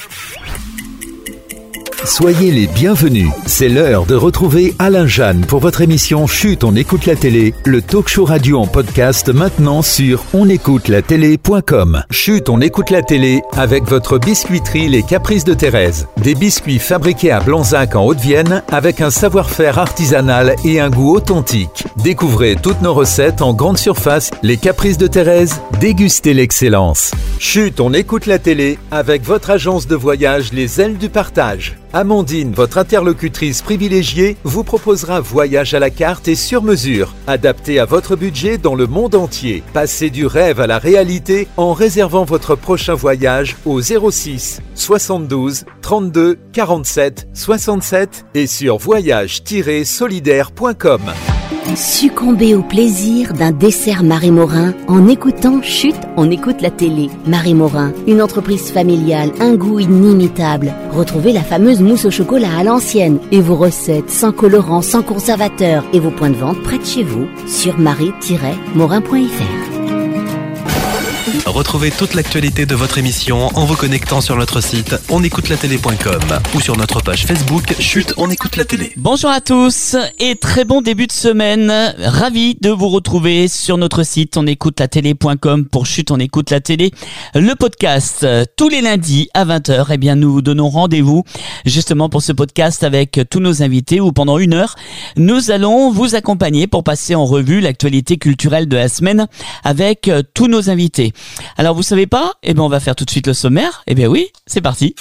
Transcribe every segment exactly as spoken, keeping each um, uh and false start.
Soyez les bienvenus. C'est l'heure de retrouver Alain Jeanne pour votre émission Chut, on écoute la télé, le talk show radio en podcast maintenant sur on écoute la télé point com. Chut, on écoute la télé avec votre biscuiterie Les Caprices de Thérèse. Des biscuits fabriqués à Blanzac en Haute-Vienne avec un savoir-faire artisanal et un goût authentique. Découvrez toutes nos recettes en grande surface. Les Caprices de Thérèse, dégustez l'excellence. Chut, on écoute la télé avec votre agence de voyage Les Ailes du Partage. Amandine, votre interlocutrice privilégiée, vous proposera voyage à la carte et sur mesure, adapté à votre budget dans le monde entier. Passez du rêve à la réalité en réservant votre prochain voyage au zéro six soixante-douze trente-deux quarante-sept soixante-sept et sur voyage tiret solidaire point com. Succombez au plaisir d'un dessert Marie Morin en écoutant Chut, on écoute la télé. Marie Morin, une entreprise familiale, un goût inimitable. Retrouvez la fameuse mousse au chocolat à l'ancienne et vos recettes sans colorant, sans conservateur et vos points de vente près de chez vous sur marie tiret morin point f r. Retrouvez toute l'actualité de votre émission en vous connectant sur notre site on écoute la télé point com ou sur notre page Facebook Chut, on écoute la télé. Bonjour à tous et très bon début de semaine. Ravi de vous retrouver sur notre site on écoute la télé point com pour Chut, on écoute la télé. Le podcast tous les lundis à vingt heures. Eh bien, nous vous donnons rendez-vous justement pour ce podcast avec tous nos invités où pendant une heure, nous allons vous accompagner pour passer en revue l'actualité culturelle de la semaine avec tous nos invités. Alors vous savez pas? Eh bien on va faire tout de suite le sommaire. Eh bien oui, c'est parti.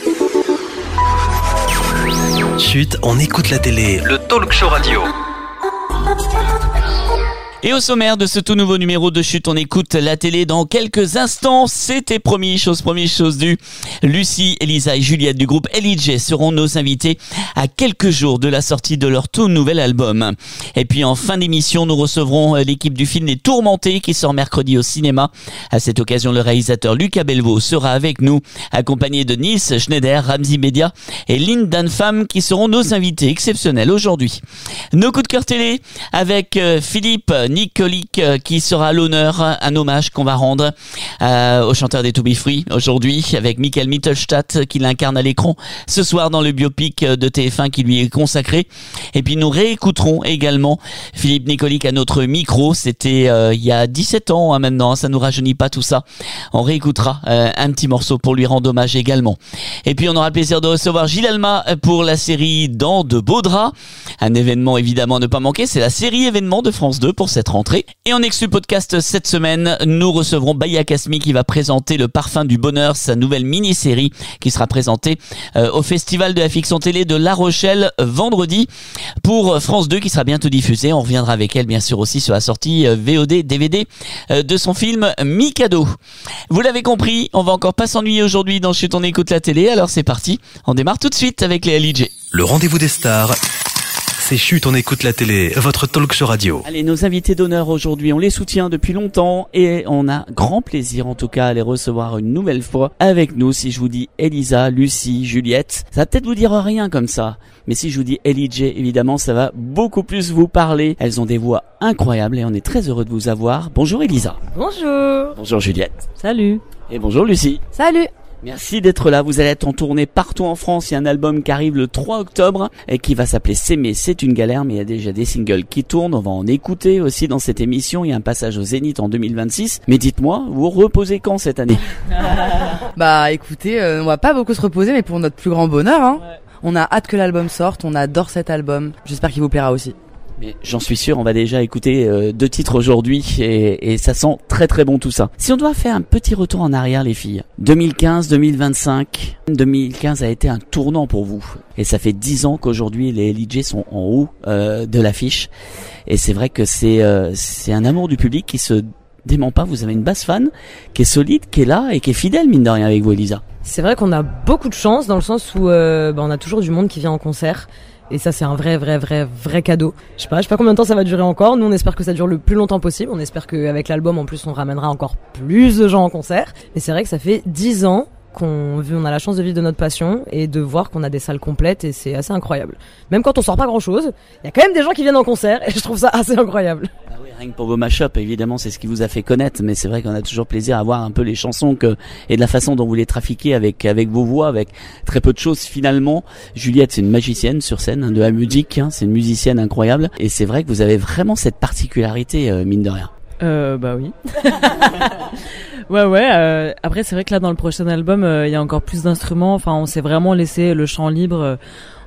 Chut, on écoute la télé, le talk show radio. Et au sommaire de ce tout nouveau numéro de Chut, on écoute la télé dans quelques instants. C'était promis, chose promise, chose due. Lucie, Elisa et Juliette du groupe L I J seront nos invités à quelques jours de la sortie de leur tout nouvel album. Et puis en fin d'émission, nous recevrons l'équipe du film Les Tourmentés qui sort mercredi au cinéma. À cette occasion, le réalisateur Lucas Belvaux sera avec nous, accompagné de Nils Schneider, Ramzi Bedia et Lynn Danfam qui seront nos invités exceptionnels aujourd'hui. Nos coups de cœur télé avec Philippe Nicolic qui sera à l'honneur, un hommage qu'on va rendre euh, au chanteur des To Be Free aujourd'hui avec Michael Mittelstadt qui l'incarne à l'écran ce soir dans le biopic de T F un qui lui est consacré. Et puis nous réécouterons également Philippe Nicolic à notre micro. C'était euh, il y a dix-sept ans hein, maintenant, ça nous rajeunit pas tout ça. On réécoutera euh, un petit morceau pour lui rendre hommage également. Et puis on aura le plaisir de recevoir Gilles Alma pour la série Dans de beaux draps. Un événement évidemment à ne pas manquer, c'est la série événement de France deux pour cette rentrée. Et en exclu podcast cette semaine, nous recevrons Baya Kasmi qui va présenter Le Parfum du Bonheur, sa nouvelle mini-série qui sera présentée euh, au Festival de la Fiction Télé de La Rochelle vendredi pour France deux qui sera bientôt diffusée. On reviendra avec elle bien sûr aussi sur la sortie euh, V O D, D V D euh, de son film Mikado. Vous l'avez compris, on va encore pas s'ennuyer aujourd'hui dans Chut, on écoute la télé, alors c'est parti, on démarre tout de suite avec les L I J. Le rendez-vous des stars, c'est Chut, on écoute la télé, votre talk show radio. Allez, nos invités d'honneur aujourd'hui, on les soutient depuis longtemps et on a grand plaisir en tout cas à les recevoir une nouvelle fois avec nous. Si je vous dis Elisa, Lucie, Juliette, ça va peut-être vous dire rien comme ça. Mais si je vous dis L I J, évidemment, ça va beaucoup plus vous parler. Elles ont des voix incroyables et on est très heureux de vous avoir. Bonjour Elisa. Bonjour. Bonjour Juliette. Salut. Et bonjour Lucie. Salut. Merci d'être là, vous allez être en tournée partout en France, il y a un album qui arrive le trois octobre et qui va s'appeler S'aimer, c'est une galère, mais il y a déjà des singles qui tournent, on va en écouter aussi dans cette émission, il y a un passage au Zénith en deux mille vingt-six, mais dites-moi, vous reposez quand cette année? Bah écoutez, euh, on va pas beaucoup se reposer, mais pour notre plus grand bonheur, hein, ouais. On a hâte que l'album sorte, on adore cet album, j'espère qu'il vous plaira aussi. Mais j'en suis sûr, on va déjà écouter euh, deux titres aujourd'hui et, et ça sent très très bon tout ça. Si on doit faire un petit retour en arrière les filles, deux mille quinze deux mille vingt-cinq, deux mille quinze a été un tournant pour vous. Et ça fait dix ans qu'aujourd'hui les L I J sont en haut euh, de l'affiche. Et c'est vrai que c'est, euh, c'est un amour du public qui se dément pas. Vous avez une base fan qui est solide, qui est là et qui est fidèle mine de rien avec vous Elisa. C'est vrai qu'on a beaucoup de chance dans le sens où euh, bah, on a toujours du monde qui vient en concert. Et ça, c'est un vrai, vrai, vrai, vrai cadeau. Je sais pas, je sais pas combien de temps ça va durer encore. Nous, on espère que ça dure le plus longtemps possible. On espère qu'avec l'album, en plus, on ramènera encore plus de gens en concert. Mais c'est vrai que ça fait dix ans qu'on on a la chance de vivre de notre passion et de voir qu'on a des salles complètes et c'est assez incroyable. Même quand on sort pas grand chose, il y a quand même des gens qui viennent en concert et je trouve ça assez incroyable. Ah oui, Rien que pour vos mash-up, évidemment, c'est ce qui vous a fait connaître, mais c'est vrai qu'on a toujours plaisir à voir un peu les chansons que, et de la façon dont vous les trafiquez avec, avec vos voix, avec très peu de choses finalement. Juliette, c'est une magicienne sur scène, hein, de la musique, hein, c'est une musicienne incroyable, et c'est vrai que vous avez vraiment cette particularité, euh, mine de rien. Euh, bah oui. ouais, ouais, euh, après, c'est vrai que là, dans le prochain album, il euh, y a encore plus d'instruments, enfin, on s'est vraiment laissé le champ libre, euh,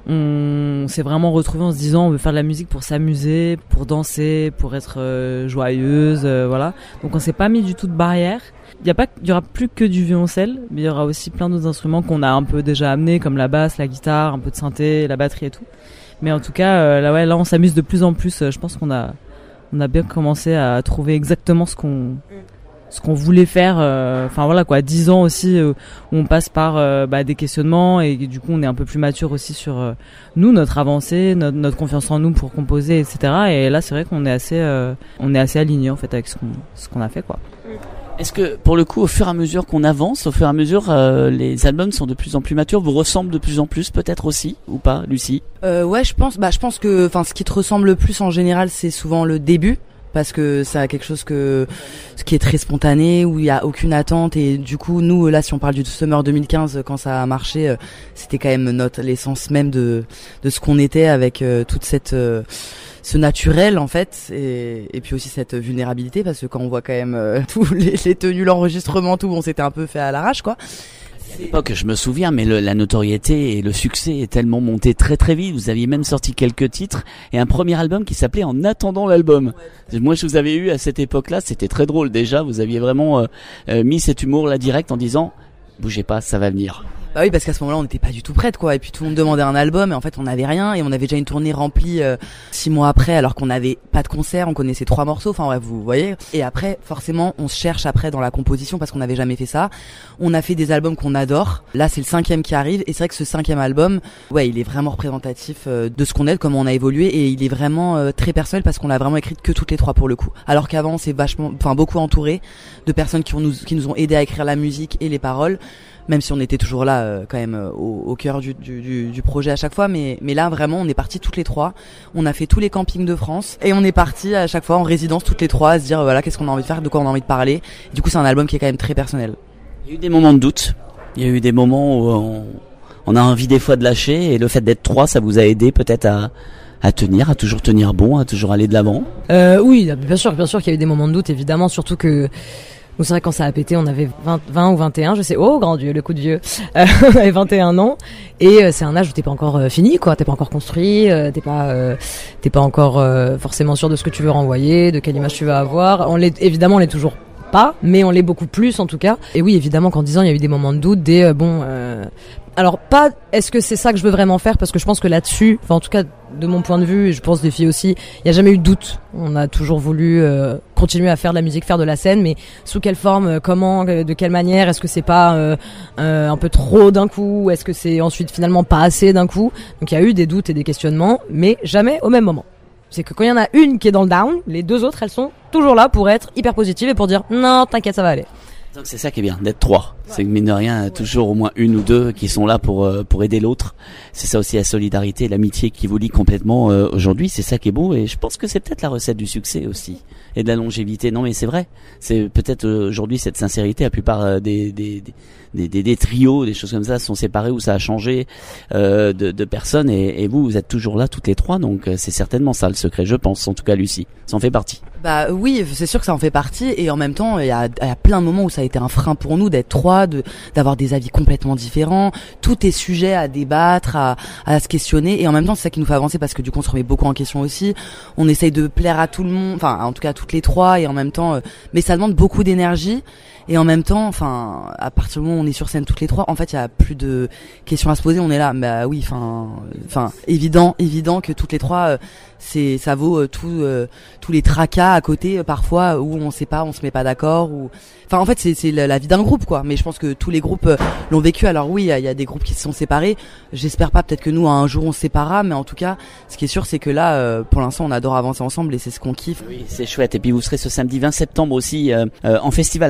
on s'est vraiment retrouvé en se disant on veut faire de la musique pour s'amuser, pour danser, pour être euh, joyeuse, euh, voilà. Donc on s'est pas mis du tout de barrière. Il y a pas, il y aura plus que du violoncelle, mais il y aura aussi plein d'autres instruments qu'on a un peu déjà amenés, comme la basse, la guitare, un peu de synthé, la batterie et tout. Mais en tout cas, euh, là ouais, là on s'amuse de plus en plus. Je pense qu'on a, on a bien commencé à trouver exactement ce qu'on ce qu'on voulait faire, enfin euh, voilà quoi, dix ans aussi euh, où on passe par euh, bah, des questionnements et du coup on est un peu plus mature aussi sur euh, nous, notre avancée, notre, notre confiance en nous pour composer, et cetera. Et là c'est vrai qu'on est assez, euh, on est assez aligné en fait avec ce qu'on, ce qu'on a fait quoi. Est-ce que pour le coup, au fur et à mesure qu'on avance, au fur et à mesure, euh, les albums sont de plus en plus matures, vous ressemblent de plus en plus peut-être aussi ou pas, Lucie? Euh, ouais, je pense, bah je pense que, enfin, ce qui te ressemble le plus en général, c'est souvent le début. Parce que ça a quelque chose que ce qui est très spontané, où il y a aucune attente, et du coup nous là si on parle du Summer deux mille quinze, quand ça a marché, c'était quand même notre l'essence même de de ce qu'on était, avec euh, toute cette euh, ce naturel en fait, et, et puis aussi cette vulnérabilité, parce que quand on voit quand même euh, tous les, les tenues, l'enregistrement, tout, on s'était un peu fait à l'arrache quoi. À l'époque, je me souviens, mais le, la notoriété et le succès est tellement monté très très vite. Vous aviez même sorti quelques titres et un premier album qui s'appelait En attendant l'album. Ouais. Moi, je vous avais eu à cette époque-là, c'était très drôle déjà. Vous aviez vraiment euh, euh, mis cet humour là direct en disant « Bougez pas, ça va venir ». Bah oui, parce qu'à ce moment-là, on n'était pas du tout prête, quoi. Et puis tout le monde demandait un album, et en fait, on n'avait rien, et on avait déjà une tournée remplie euh, six mois après, alors qu'on n'avait pas de concert, on connaissait trois morceaux. Enfin bref, vous voyez. Et après, forcément, on se cherche après dans la composition parce qu'on n'avait jamais fait ça. On a fait des albums qu'on adore. Là, c'est le cinquième qui arrive, et c'est vrai que ce cinquième album, ouais, il est vraiment représentatif euh, de ce qu'on est, de comment on a évolué, et il est vraiment euh, très personnel parce qu'on l'a vraiment écrit que toutes les trois pour le coup. Alors qu'avant, on s'est vachement, enfin beaucoup entouré de personnes qui ont nous, qui nous ont aidé à écrire la musique et les paroles. Même si on était toujours là euh, quand même euh, au, au cœur du, du, du, du projet à chaque fois, mais, mais là vraiment on est partis toutes les trois, on a fait tous les campings de France et on est partis à chaque fois en résidence toutes les trois à se dire voilà qu'est-ce qu'on a envie de faire, de quoi on a envie de parler. Et du coup c'est un album qui est quand même très personnel. Il y a eu des moments de doute, il y a eu des moments où on, on a envie des fois de lâcher, et le fait d'être trois ça vous a aidé peut-être à... à tenir, à toujours tenir bon, à toujours aller de l'avant. Euh, oui, bien sûr, bien sûr qu'il y a eu des moments de doute, évidemment, surtout que donc c'est vrai quand ça a pété, on avait vingt, vingt ou vingt et un, je sais, oh grand Dieu, le coup de vieux, euh, on avait vingt et un ans, et euh, c'est un âge où t'es pas encore euh, fini, quoi, t'es pas encore construit, euh, t'es pas, euh, t'es pas encore euh, forcément sûr de ce que tu veux renvoyer, de quelle image tu vas avoir. On l'est, évidemment, on l'est toujours pas, mais on l'est beaucoup plus en tout cas. Et oui, évidemment qu'en dix ans, il y a eu des moments de doute, des euh, bon. Euh, alors pas, est-ce que c'est ça que je veux vraiment faire, parce que je pense que là-dessus, enfin en tout cas de mon point de vue, et je pense des filles aussi, il y a jamais eu de doute. On a toujours voulu euh, continuer à faire de la musique, faire de la scène, mais sous quelle forme, comment, de quelle manière? Est-ce que c'est pas euh, euh, un peu trop d'un coup? Est-ce que c'est ensuite finalement pas assez d'un coup? Donc il y a eu des doutes et des questionnements, mais jamais au même moment. C'est que quand il y en a une qui est dans le down, les deux autres, elles sont toujours là pour être hyper positives et pour dire non, t'inquiète, ça va aller. Donc c'est ça qui est bien, d'être trois. Ouais. C'est que mine de rien, ouais. Toujours au moins une ou deux qui sont là pour euh, pour aider l'autre. C'est ça aussi la solidarité, l'amitié qui vous lie complètement euh, aujourd'hui. C'est ça qui est beau, et je pense que c'est peut-être la recette du succès aussi et de la longévité. Non mais c'est vrai, c'est peut-être euh, aujourd'hui cette sincérité. La plupart euh, des, des, des des des trios, des choses comme ça sont séparés où ça a changé euh, de, de personnes, et, et vous vous êtes toujours là toutes les trois. Donc euh, c'est certainement ça le secret, je pense. En tout cas, Lucie, ça en fait partie. Bah oui, c'est sûr que ça en fait partie, et en même temps il y a, il y a plein de moments où ça a été un frein pour nous d'être trois, de d'avoir des avis complètement différents. Tout est sujet à débattre, à, à se questionner, et en même temps c'est ça qui nous fait avancer, parce que du coup on se remet beaucoup en question aussi. On essaye de plaire à tout le monde, enfin en tout cas à toutes les trois, et en même temps, euh, mais ça demande beaucoup d'énergie. Et en même temps, enfin, à partir du moment où on est sur scène toutes les trois, en fait, il y a plus de questions à se poser. On est là, bah oui, enfin, enfin, évident, évident que toutes les trois, euh, c'est, ça vaut euh, tout, euh, tous les tracas à côté, euh, parfois où on sait pas, on se met pas d'accord, ou, enfin, en fait, c'est, c'est la, la vie d'un groupe, quoi. Mais je pense que tous les groupes euh, l'ont vécu. Alors oui, il y, y a des groupes qui se sont séparés. J'espère pas, peut-être que nous, un jour, on se séparera, mais en tout cas, ce qui est sûr, c'est que là, euh, pour l'instant, on adore avancer ensemble, et c'est ce qu'on kiffe. Oui, c'est chouette. Et puis vous serez ce samedi vingt septembre aussi euh, euh, en festival à Martignas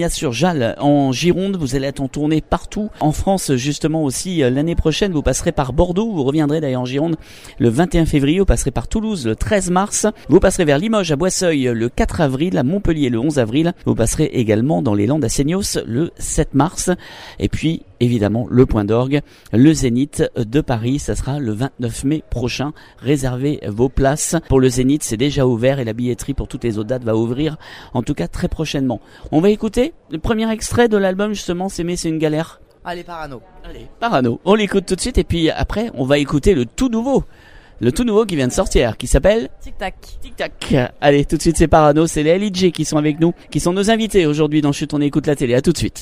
Méas-sur-Jalles en Gironde. Vous allez être en tournée partout en France justement aussi l'année prochaine. Vous passerez par Bordeaux, vous reviendrez d'ailleurs en Gironde le vingt et un février, vous passerez par Toulouse le treize mars, vous passerez vers Limoges à Boisseuil le quatre avril, à Montpellier le onze avril, vous passerez également dans les Landes à Seignos le sept mars, et puis évidemment le Point d'Orgue, le Zénith de Paris, ça sera le vingt-neuf mai prochain. Réservez vos places pour le Zénith, c'est déjà ouvert et la billetterie pour toutes les autres dates va ouvrir en tout cas très prochainement. On va écouter le premier extrait de l'album justement, S'aimer c'est une galère. Allez, Parano. Allez, Parano. On l'écoute tout de suite et puis après on va écouter le tout nouveau. Le tout nouveau qui vient de sortir, qui s'appelle Tic Tac. Tic Tac. Allez, tout de suite c'est Parano, c'est les L I J qui sont avec nous, qui sont nos invités aujourd'hui dans Chut on écoute la télé. À tout de suite.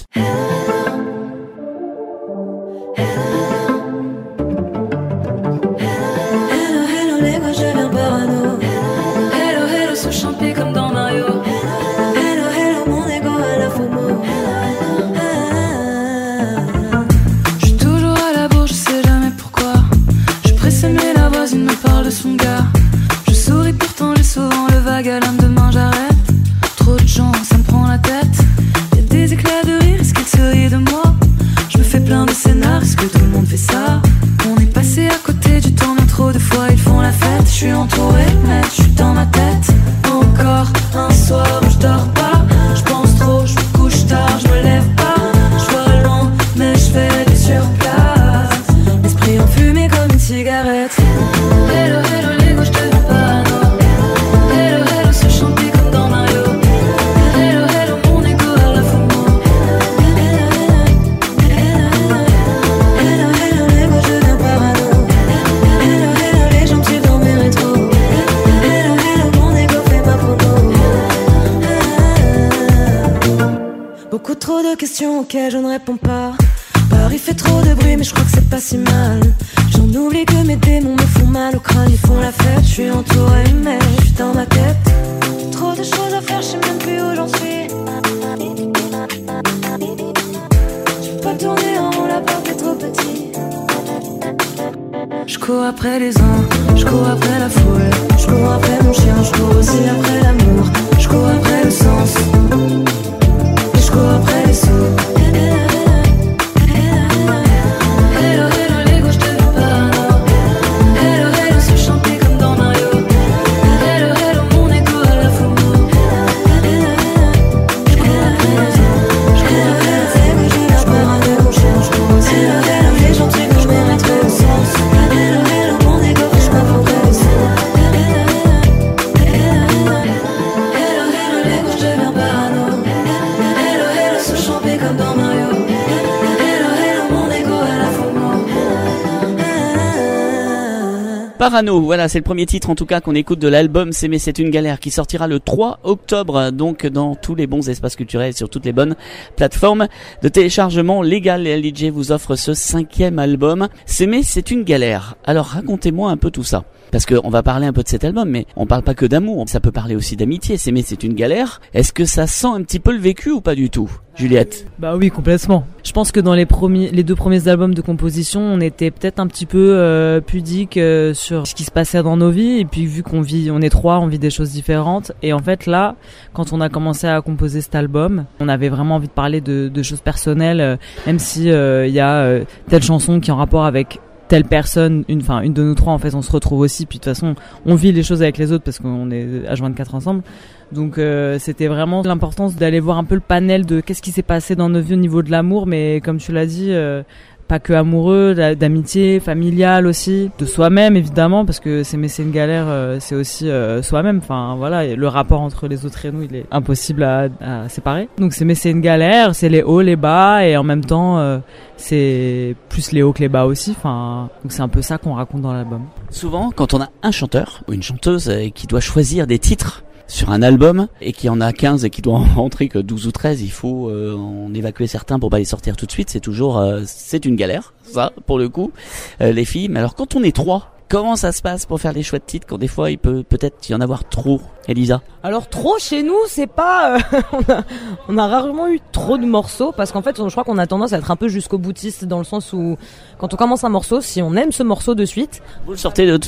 Demain j'arrête, trop de gens, ça me prend la tête. Y'a des éclats de rire, est-ce qu'ils se rient de moi? Je me fais plein de scénars, est-ce que tout le monde fait ça? On est passé à côté du temps, bien trop de fois ils font la fête. Je suis entouré, mais je suis dans ma tête. Encore un soir où je dors pas. Je pense trop, je me couche tard, je me lève pas. Je vois loin, mais je fais du surplace. L'esprit enfumé comme une cigarette. Hello, hello, l'ego, je te veux pas. Beaucoup trop de questions auxquelles je ne réponds pas. Paris fait trop de bruit mais je crois que c'est pas si mal. J'en oublie que mes démons me font mal au crâne, ils font la fête. Je suis entouré mais je suis dans ma tête. Trop de choses à faire, je sais même plus où j'en suis. Je peux pas tourner en rond, la porte est trop petite. Je cours après les uns, je cours après la foule. Je cours après mon chien, je cours aussi après l'amour. Je cours après le sens. Je cours après les sous. Hello, hello, l'ego, je te veux pas, non. Hello, hello, se chanter comme dans Mario. Hello, hello, mon ego à la FOMO. Je cours après les sous. Je cours après la faible, je cours après mon chien. Je cours aussi hello, hello, les gentils que je mérite le sens. Hello, hello, mon ego, je m'apprendrai les sous. Hello, hello, l'ego, je deviens parano. Comme dans Mario. Hello, hello, mon ego à la FOMO. Parano, voilà, c'est le premier titre en tout cas qu'on écoute de l'album S'aimer c'est une galère qui sortira le trois octobre, donc dans tous les bons espaces culturels, sur toutes les bonnes plateformes de téléchargement légal. Les L I J vous offrent ce cinquième album. S'aimer c'est une galère. Alors racontez-moi un peu tout ça. Parce qu'on va parler un peu de cet album, mais on parle pas que d'amour, ça peut parler aussi d'amitié. S'aimer c'est une galère. Est-ce que ça sent un petit peu le vécu ou pas du tout, Juliette? Bah oui, complètement. Je pense que dans les premiers, les deux premiers albums de composition, on était peut-être un petit peu euh, pudique euh, sur ce qui se passait dans nos vies. Et puis vu qu'on vit, on est trois, on vit des choses différentes. Et en fait là, quand on a commencé à composer cet album, on avait vraiment envie de parler de, de choses personnelles, euh, même si il euh, y a euh, telle chanson qui est en rapport avec telle personne, une, enfin une de nous trois en fait, on se retrouve aussi. Puis de toute façon, on vit les choses avec les autres parce qu'on est H vingt-quatre ensemble. Donc euh, c'était vraiment l'importance d'aller voir un peu le panel de qu'est-ce qui s'est passé dans nos vies au niveau de l'amour, mais comme tu l'as dit, euh, pas que amoureux, d'amitié, familial aussi, de soi-même évidemment, parce que s'aimer c'est une galère, euh, c'est aussi euh, soi-même. Enfin voilà, le rapport entre les autres et nous, il est impossible à, à séparer. Donc s'aimer c'est une galère, c'est les hauts, les bas, et en même temps euh, c'est plus les hauts que les bas aussi. Enfin, donc c'est un peu ça qu'on raconte dans l'album. Souvent, quand on a un chanteur ou une chanteuse euh, qui doit choisir des titres sur un album et qui en a quinze et qui doit en rentrer que douze ou treize, il faut euh, en évacuer certains pour pas les sortir tout de suite. C'est toujours euh, c'est une galère, ça, pour le coup, euh, les filles. Mais alors quand on est trois, comment ça se passe pour faire les choix de titres quand des fois il peut peut-être y en avoir trop, Elisa? Alors trop chez nous, c'est pas euh, on, a, on a rarement eu trop de morceaux parce qu'en fait je crois qu'on a tendance à être un peu jusqu'au boutiste dans le sens où quand on commence un morceau, si on aime ce morceau de suite, vous le sortez de toute façon.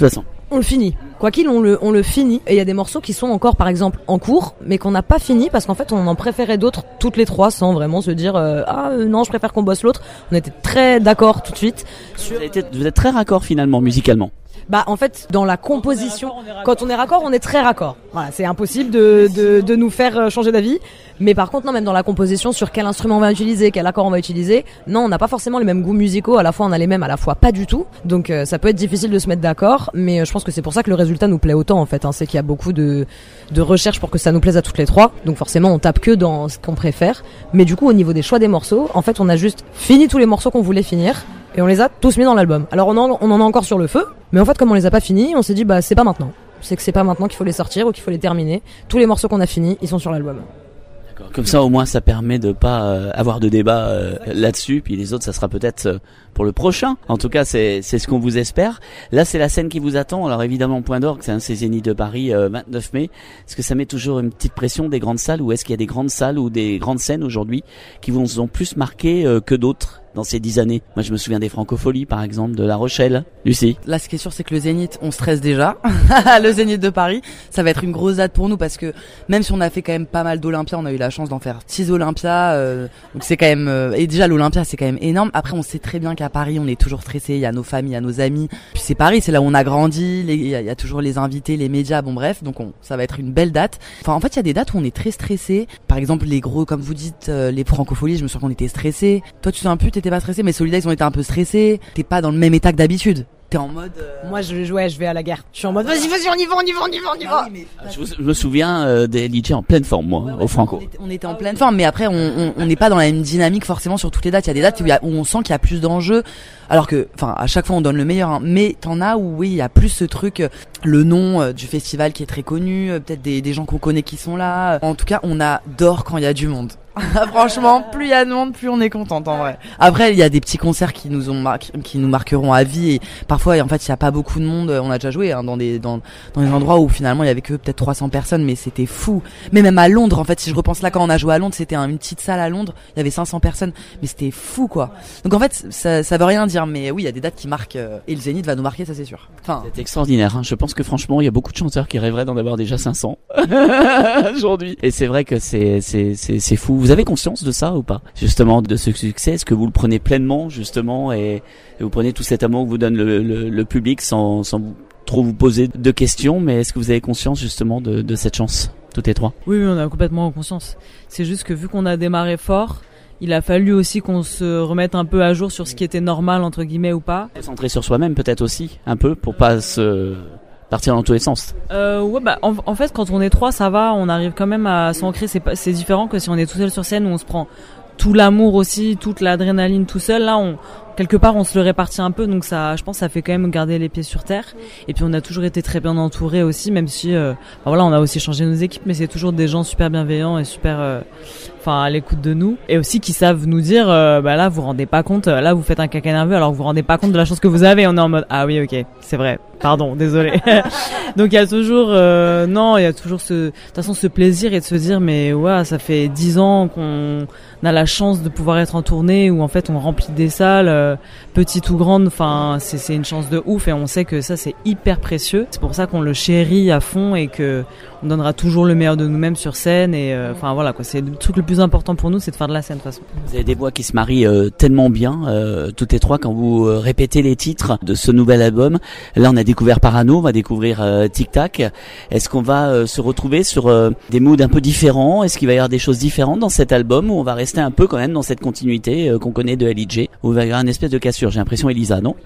on le finit. Quoi qu'il, on le, on le finit. Et il y a des morceaux qui sont encore, par exemple, en cours, mais qu'on n'a pas fini parce qu'en fait, on en préférait d'autres toutes les trois sans vraiment se dire euh, ah euh, non, je préfère qu'on bosse l'autre. On était très d'accord tout de suite. Sur... Vous, été, vous êtes très raccord finalement musicalement. Bah en fait dans la composition, quand on est raccord, on est très raccord. Voilà, c'est impossible de, de de nous faire changer d'avis. Mais par contre non, même dans la composition, sur quel instrument on va utiliser, quel accord on va utiliser, non, on n'a pas forcément les mêmes goûts musicaux. À la fois on a les mêmes, à la fois pas du tout. Donc euh, ça peut être difficile de se mettre d'accord. Mais euh, je pense que c'est pour ça que le résultat nous plaît autant en fait. Hein. C'est qu'il y a beaucoup de de recherche pour que ça nous plaise à toutes les trois. Donc forcément on tape que dans ce qu'on préfère. Mais du coup au niveau des choix des morceaux, en fait on a juste fini tous les morceaux qu'on voulait finir. Et on les a tous mis dans l'album. Alors on en, on en a encore sur le feu, mais en fait comme on les a pas finis, on s'est dit bah c'est pas maintenant. C'est que c'est pas maintenant qu'il faut les sortir ou qu'il faut les terminer. Tous les morceaux qu'on a finis, ils sont sur l'album. D'accord. Comme ça au moins ça permet de pas euh, avoir de débat euh, là-dessus, puis les autres ça sera peut-être euh, pour le prochain. En tout cas c'est c'est ce qu'on vous espère. Là c'est la scène qui vous attend. Alors évidemment Point d'Orgue, c'est un c'est Zénith de Paris euh, vingt-neuf mai. Est-ce que ça met toujours une petite pression des grandes salles, ou est-ce qu'il y a des grandes salles ou des grandes scènes aujourd'hui qui vous ont plus marqué euh, que d'autres dans ces dix années? Moi je me souviens des Francopholies par exemple, de La Rochelle. Lucie? Là ce qui est sûr c'est que le Zénith, on stresse déjà. Le Zénith de Paris, ça va être une grosse date pour nous parce que même si on a fait quand même pas mal d'Olympia, on a eu la chance d'en faire six Olympia, euh, donc c'est quand même euh, et déjà l'Olympia c'est quand même énorme. Après on sait très bien qu'à Paris on est toujours stressé, il y a nos familles, il y a nos amis. Puis c'est Paris, c'est là où on a grandi, il y, y a toujours les invités, les médias, bon bref, donc on, ça va être une belle date. Enfin en fait il y a des dates où on est très stressé. Par exemple les gros, comme vous dites, euh, les Francopholies, je me souviens qu'on était stressé. Toi tu te souviens plus, t'étais pas stressé, mais Solidays ont été un peu stressés. T'es pas dans le même état que d'habitude. T'es en mode. Euh... Moi, je, ouais, je vais à la guerre. Je suis en mode, vas-y, vas-y, on y va, on y va, on y va, on y va. Oui, mais... je, je me souviens euh, des D J en pleine forme, moi, ouais, ouais, au Franco. On était, on était en pleine forme, mais après, on on n'est pas dans la même dynamique forcément sur toutes les dates. Il y a des dates où, il y a, où on sent qu'il y a plus d'enjeux, alors que, enfin, à chaque fois, on donne le meilleur. Hein. Mais t'en as où, oui, il y a plus ce truc, euh, le nom euh, du festival qui est très connu, euh, peut-être des, des gens qu'on connaît qui sont là. En tout cas, on adore quand il y a du monde. Franchement, plus il y a de monde, plus on est contente en vrai. Après, il y a des petits concerts qui nous ont mar- qui nous marqueront à vie. Et parfois, en fait, il y a pas beaucoup de monde. On a déjà joué hein, dans des dans dans des endroits où finalement il y avait que peut-être trois cents personnes, mais c'était fou. Mais même à Londres, en fait, si je repense là quand on a joué à Londres, c'était une petite salle à Londres. Il y avait cinq cents personnes, mais c'était fou quoi. Donc en fait, ça ça veut rien dire, mais oui, il y a des dates qui marquent. Euh, et le Zénith va nous marquer, ça c'est sûr. Enfin, c'est extraordinaire. Hein. Je pense que franchement, il y a beaucoup de chanteurs qui rêveraient d'en avoir déjà cinq cents aujourd'hui. Et c'est vrai que c'est c'est c'est c'est fou. Vous avez conscience de ça ou pas, justement, de ce succès? Est-ce que vous le prenez pleinement, justement, et, et vous prenez tout cet amour que vous donne le, le, le public sans, sans vous, trop vous poser de questions, mais est-ce que vous avez conscience, justement, de, de cette chance, toutes les trois? Oui, oui, on a complètement conscience. C'est juste que vu qu'on a démarré fort, il a fallu aussi qu'on se remette un peu à jour sur ce qui était normal, entre guillemets, ou pas. Centrer sur soi-même, peut-être aussi, un peu, pour pas se... partir dans tous les sens. Euh, ouais, bah, en, en fait, quand on est trois, ça va, on arrive quand même à s'ancrer. C'est pas, c'est différent que si on est tout seul sur scène où on se prend tout l'amour aussi, toute l'adrénaline tout seul. Là, on, quelque part, on se le répartit un peu, donc ça, je pense, que ça fait quand même garder les pieds sur terre. Et puis, on a toujours été très bien entourés aussi, même si, euh, bah voilà, on a aussi changé nos équipes, mais c'est toujours des gens super bienveillants et super, euh, enfin, à l'écoute de nous, et aussi qui savent nous dire, euh, bah là, vous vous rendez pas compte, là, vous faites un caca nerveux, alors que vous vous rendez pas compte de la chance que vous avez. On est en mode, ah oui, ok, c'est vrai, pardon, désolé. Donc, il y a toujours, euh, non, il y a toujours ce, de toute façon, ce plaisir et de se dire, mais ouais, ça fait dix ans qu'on a la chance de pouvoir être en tournée où en fait on remplit des salles, euh, petites ou grandes, enfin c'est, c'est une chance de ouf et on sait que ça c'est hyper précieux. C'est pour ça qu'on le chérit à fond et que on donnera toujours le meilleur de nous-mêmes sur scène et enfin euh, voilà quoi, c'est le truc le plus important pour nous, c'est de faire de la scène de toute façon. Vous avez des voix qui se marient euh, tellement bien, euh, toutes les trois, quand vous euh, répétez les titres de ce nouvel album. Là on a découvert Parano, on va découvrir euh, Tic Tac. Est-ce qu'on va euh, se retrouver sur euh, des moods un peu différents? Est-ce qu'il va y avoir des choses différentes dans cet album, ou on va rester un peu quand même dans cette continuité euh, qu'on connaît de L I J, où il va y avoir une espèce de cassure? J'ai l'impression, Elisa, non?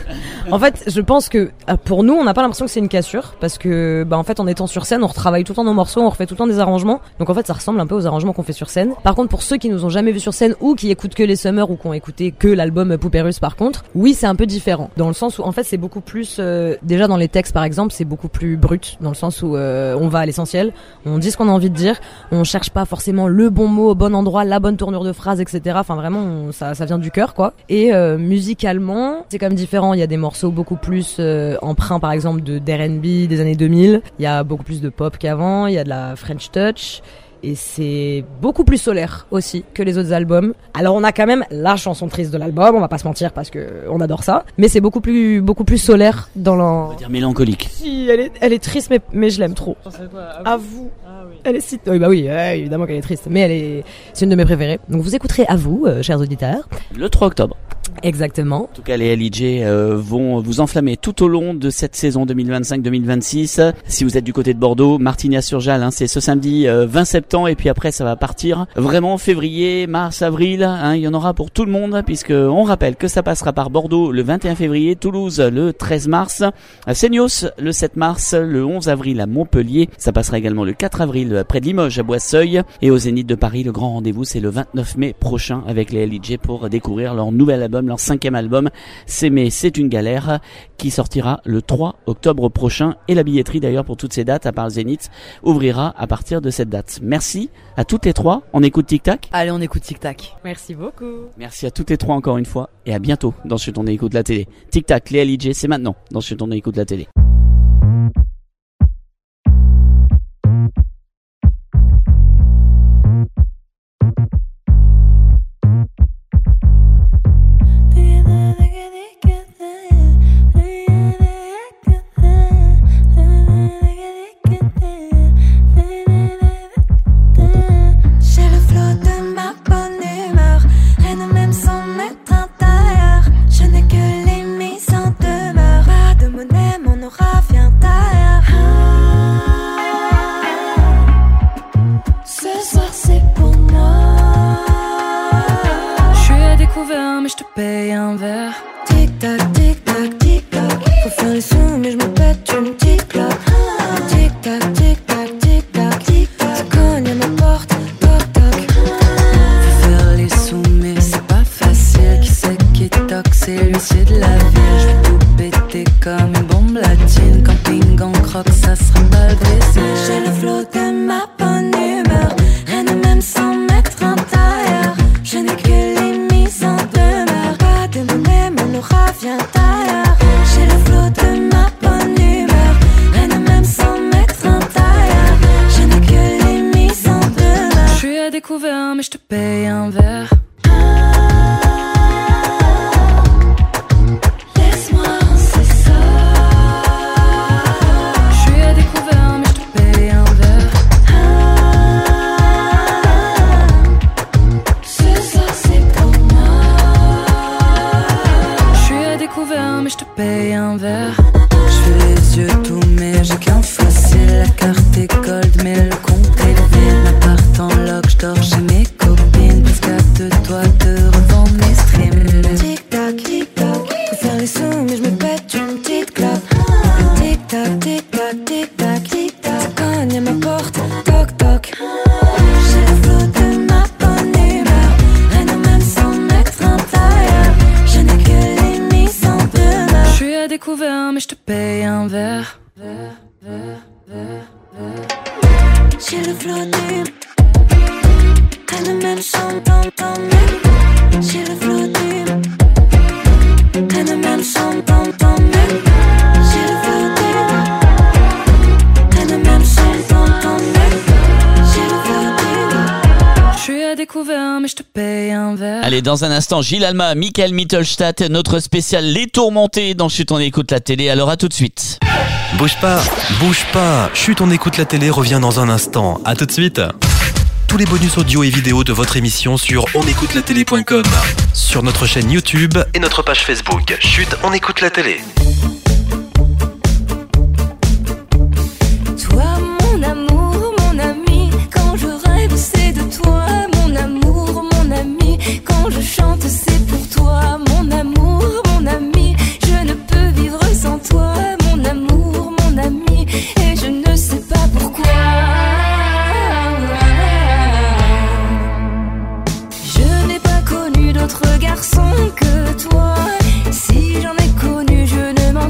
En fait, je pense que pour nous, on n'a pas l'impression que c'est une cassure, parce que bah en fait, en étant sur scène, on retravaille tout le temps nos morceaux, on refait tout le temps des arrangements. Donc en fait, ça ressemble un peu aux arrangements qu'on fait sur scène. Par contre, pour ceux qui nous ont jamais vus sur scène ou qui écoutent que les Summers ou qui ont écouté que l'album Poupée Russe, par contre, oui, c'est un peu différent. Dans le sens où en fait, c'est beaucoup plus euh, déjà dans les textes, par exemple, c'est beaucoup plus brut, dans le sens où euh, on va à l'essentiel, on dit ce qu'on a envie de dire, on cherche pas forcément le bon mot au bon endroit, la bonne tournure de phrase, et cetera. Enfin vraiment, on, ça, ça vient du cœur, quoi. Et euh, musicalement, c'est quand même différent. Il y a des morceaux beaucoup plus euh, empreints, par exemple, de d'R and B des années deux mille. Il y a beaucoup plus de pop qu'avant. Il y a de la French touch. et c'est beaucoup plus solaire aussi que les autres albums. Alors on a quand même la chanson triste de l'album, on va pas se mentir parce que on adore ça, mais c'est beaucoup plus beaucoup plus solaire dans l'en... On va dire mélancolique. Si, elle est elle est triste mais mais je l'aime trop. À vous. Ah, oui. Elle est si oui bah oui, euh, évidemment qu'elle est triste, mais elle est c'est une de mes préférées. Donc vous écouterez À vous, euh, chers auditeurs. Le trois octobre. Exactement. En tout cas, les L I J euh, vont vous enflammer tout au long de cette saison deux mille vingt-cinq deux mille vingt-six. Si vous êtes du côté de Bordeaux, Martignas-sur-Jalles, hein, c'est ce samedi euh, vingt septembre, et puis après ça va partir vraiment février, mars, avril. Hein, il y en aura pour tout le monde, puisque on rappelle que ça passera par Bordeaux le vingt et un février, Toulouse le treize mars, Seignos le sept mars, le onze avril à Montpellier. Ça passera également le quatre avril près de Limoges à Boisseuil, et au Zénith de Paris. Le grand rendez-vous, c'est le vingt-neuf mai prochain avec les L I J pour découvrir leur nouvel album, leur cinquième album, C'est mais c'est une galère, qui sortira le trois octobre prochain, et la billetterie d'ailleurs pour toutes ces dates, à part le Zénith, ouvrira à partir de cette date. Merci à toutes les trois, on écoute Tic Tac. Allez, on écoute Tic Tac. Merci beaucoup. Merci à toutes les trois encore une fois, et à bientôt dans Chut on écoute la télé. Tic Tac, les L I J, c'est maintenant dans Chut on écoute la télé. Allez, dans un instant, Gilles Alma, Michael Mittelstadt, notre spécial Les Tourmentés dans Chut on écoute la télé. Alors à tout de suite. Bouge pas, bouge pas. Chut on écoute la télé revient dans un instant. À tout de suite. Tous les bonus audio et vidéo de votre émission sur on écoute la télé point com, sur notre chaîne YouTube et notre page Facebook. Chut on écoute la télé. Toi mon amour, mon ami, quand je rêve c'est de toi. Mon amour, mon ami, quand je chante c'est pour toi. Mon amour, mon ami, je ne peux vivre sans toi. Mon amour, mon ami, et je ne sais pas pourquoi. Je n'ai pas connu d'autre garçon que toi. Si j'en ai connu, je ne m'en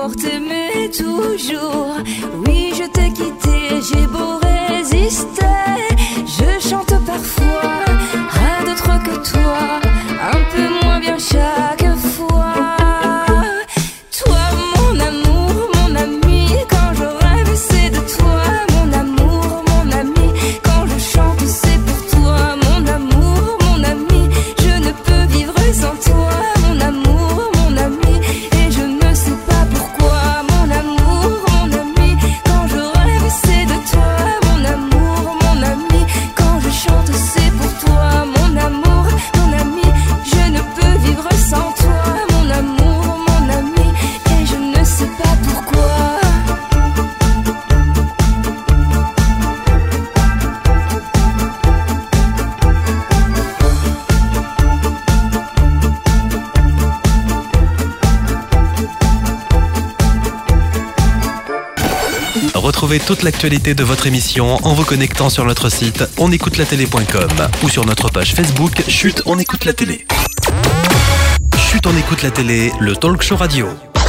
pour t'aimer toujours. Oui, je t'ai quitté, j'ai beau résister. Je chante parfois à d'autres que toi, un peu moins bien chaque fois. Toi, mon amour, mon ami, quand je rêve, c'est de toi. Mon amour, mon ami, quand je chante, c'est pour toi. Mon amour, mon ami, je ne peux vivre sans toi. Mon amour, mon ami, et je ne sais pas pourquoi. Mon amour, mon ami, quand je rêve, c'est de toi. Mon amour, mon ami, quand je chante, c'est pour toi. Mon amour, mon ami, je ne peux vivre sans toi. Mon amour, mon ami, et je ne sais pas pourquoi. Retrouvez toute l'actualité de votre émission en vous connectant sur notre site on écoute la télé point com ou sur notre page Facebook Chut, on écoute la télé. Chut, on écoute la télé, le talk show radio.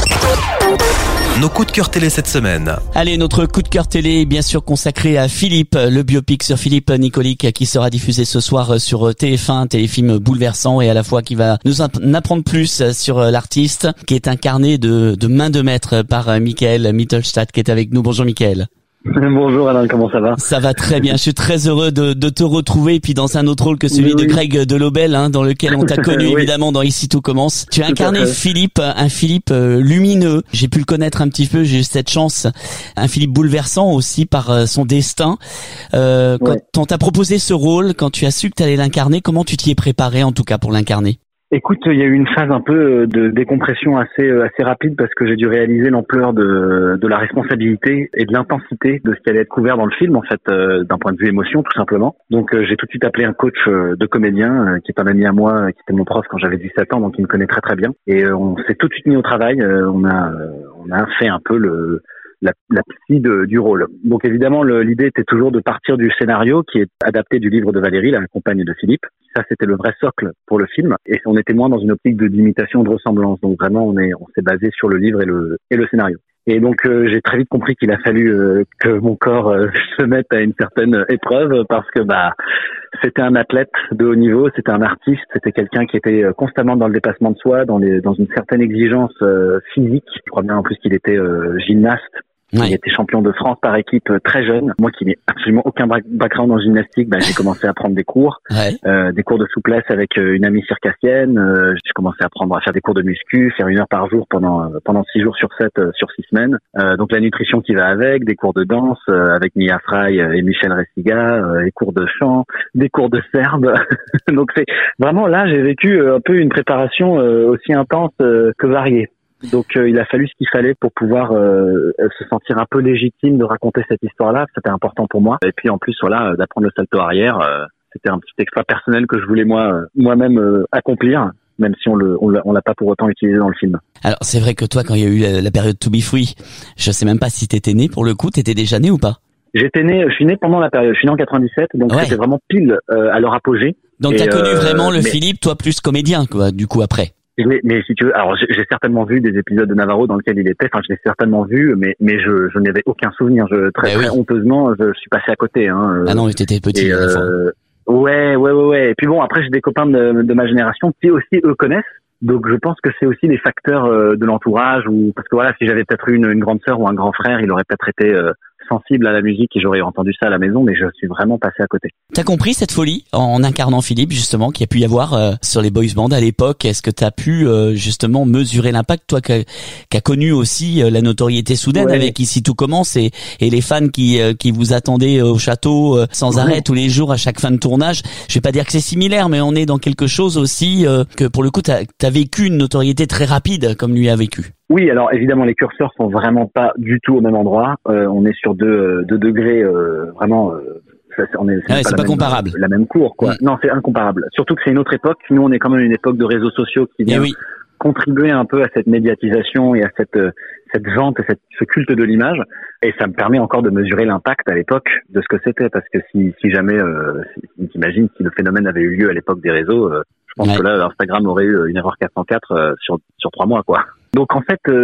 Nos coups de cœur télé cette semaine. Allez, notre coup de cœur télé est bien sûr consacré à Philippe, le biopic sur Philippe Nicolic qui sera diffusé ce soir sur T F un, téléfilm bouleversant et à la fois qui va nous en apprendre plus sur l'artiste qui est incarné de, de main de maître par Michael Mittelstadt qui est avec nous. Bonjour Michael. Bonjour Alain, comment ça va? Ça va très bien, je suis très heureux de, de te retrouver et puis dans un autre rôle que celui oui. de Greg Delobel, hein, dans lequel on t'a connu oui. évidemment dans Ici tout commence. Tu as tout incarné Philippe, un Philippe euh, lumineux, j'ai pu le connaître un petit peu, j'ai eu cette chance, un Philippe bouleversant aussi par euh, son destin. Euh, quand ouais. on t'a proposé ce rôle, quand tu as su que tu allais l'incarner, comment tu t'y es préparé en tout cas pour l'incarner? Écoute, il y a eu une phase un peu de décompression assez assez rapide parce que j'ai dû réaliser l'ampleur de de la responsabilité et de l'intensité de ce qui allait être couvert dans le film, en fait, euh, d'un point de vue émotion, tout simplement. Donc, euh, j'ai tout de suite appelé un coach euh, de comédien euh, qui est un ami à moi, euh, qui était mon prof quand j'avais dix-sept ans, donc il me connaît très très bien. Et euh, on s'est tout de suite mis au travail. Euh, on a euh, on a fait un peu le La, la psy de, du rôle. Donc évidemment, le, l'idée était toujours de partir du scénario qui est adapté du livre de Valérie, la compagne de Philippe. Ça, c'était le vrai socle pour le film. Et on était moins dans une optique de d'imitation, de ressemblance. Donc vraiment, on est, on s'est basé sur le livre et le, et le scénario. Et donc euh, j'ai très vite compris qu'il a fallu euh, que mon corps euh, se mette à une certaine épreuve parce que bah c'était un athlète de haut niveau, c'était un artiste, c'était quelqu'un qui était constamment dans le dépassement de soi, dans les dans une certaine exigence euh, physique. Je crois bien en plus qu'il était euh, gymnaste. Ouais. Il était champion de France par équipe très jeune. Moi qui n'ai absolument aucun background en gymnastique, ben, j'ai commencé à prendre des cours, ouais. euh, des cours de souplesse avec une amie circassienne. Euh, j'ai commencé à prendre à faire des cours de muscu, faire une heure par jour pendant pendant six jours sur sept, euh, sur six semaines. Euh, donc la nutrition qui va avec, des cours de danse euh, avec Mia Fry et Michel Restiga, euh, des cours de chant, des cours de serbe. Donc c'est vraiment là j'ai vécu un peu une préparation euh, aussi intense euh, que variée. Donc euh, il a fallu ce qu'il fallait pour pouvoir euh, se sentir un peu légitime de raconter cette histoire-là. C'était important pour moi. Et puis en plus voilà, d'apprendre le salto arrière, euh, c'était un petit exploit personnel que je voulais moi euh, moi-même euh, accomplir, même si on le on l'a, on l'a pas pour autant utilisé dans le film. Alors c'est vrai que toi, quand il y a eu la, la période To Be Free, je sais même pas si t'étais né pour le coup. T'étais déjà né ou pas? J'étais né, je suis né pendant la période. Je suis né en quatre-vingt-dix-sept, donc ouais. C'était vraiment pile euh, à leur apogée. Donc t'as et, connu euh, vraiment le mais... Philippe, toi plus comédien quoi. Du coup après. Mais, mais si tu veux, alors j'ai, j'ai certainement vu des épisodes de Navarro dans lesquels il était. Enfin, je l'ai certainement vu, mais mais je je n'avais aucun souvenir. Je très, très oui. honteusement, je, je suis passé à côté. Hein. Ah non, mais t'étais petit. Et, euh, ouais, ouais, ouais, ouais. Et puis bon, après j'ai des copains de, de ma génération qui aussi eux connaissent. Donc je pense que c'est aussi des facteurs euh, de l'entourage ou parce que voilà, si j'avais peut-être eu une, une grande sœur ou un grand frère, il aurait peut-être été euh, sensible à la musique et j'aurais entendu ça à la maison, mais je suis vraiment passé à côté. T'as compris cette folie en incarnant Philippe, justement, qu'il y a pu y avoir euh, sur les boys bands à l'époque? Est-ce que t'as pu euh, justement mesurer l'impact, toi qui as connu aussi euh, la notoriété soudaine ouais. avec Ici tout commence et, et les fans qui euh, qui vous attendaient au château euh, sans ouais. arrêt tous les jours à chaque fin de tournage? Je vais pas dire que c'est similaire, mais on est dans quelque chose aussi euh, que pour le coup t'as, t'as vécu une notoriété très rapide comme lui a vécu. Oui, alors évidemment les curseurs sont vraiment pas du tout au même endroit. Euh, on est sur deux, deux degrés euh, vraiment. Euh, ça, on est, c'est ouais, pas, c'est la pas même, comparable. La même cour, quoi. Mmh. Non, c'est incomparable. Surtout que c'est une autre époque. Nous, on est quand même une époque de réseaux sociaux qui vient oui. contribuer un peu à cette médiatisation et à cette cette vente et cette, ce culte de l'image. Et ça me permet encore de mesurer l'impact à l'époque de ce que c'était, parce que si si jamais, euh, si, t'imagines si le phénomène avait eu lieu à l'époque des réseaux, euh, je pense ouais. que là, Instagram aurait eu une erreur quatre cent quatre euh, sur sur trois mois, quoi. Donc en fait, euh,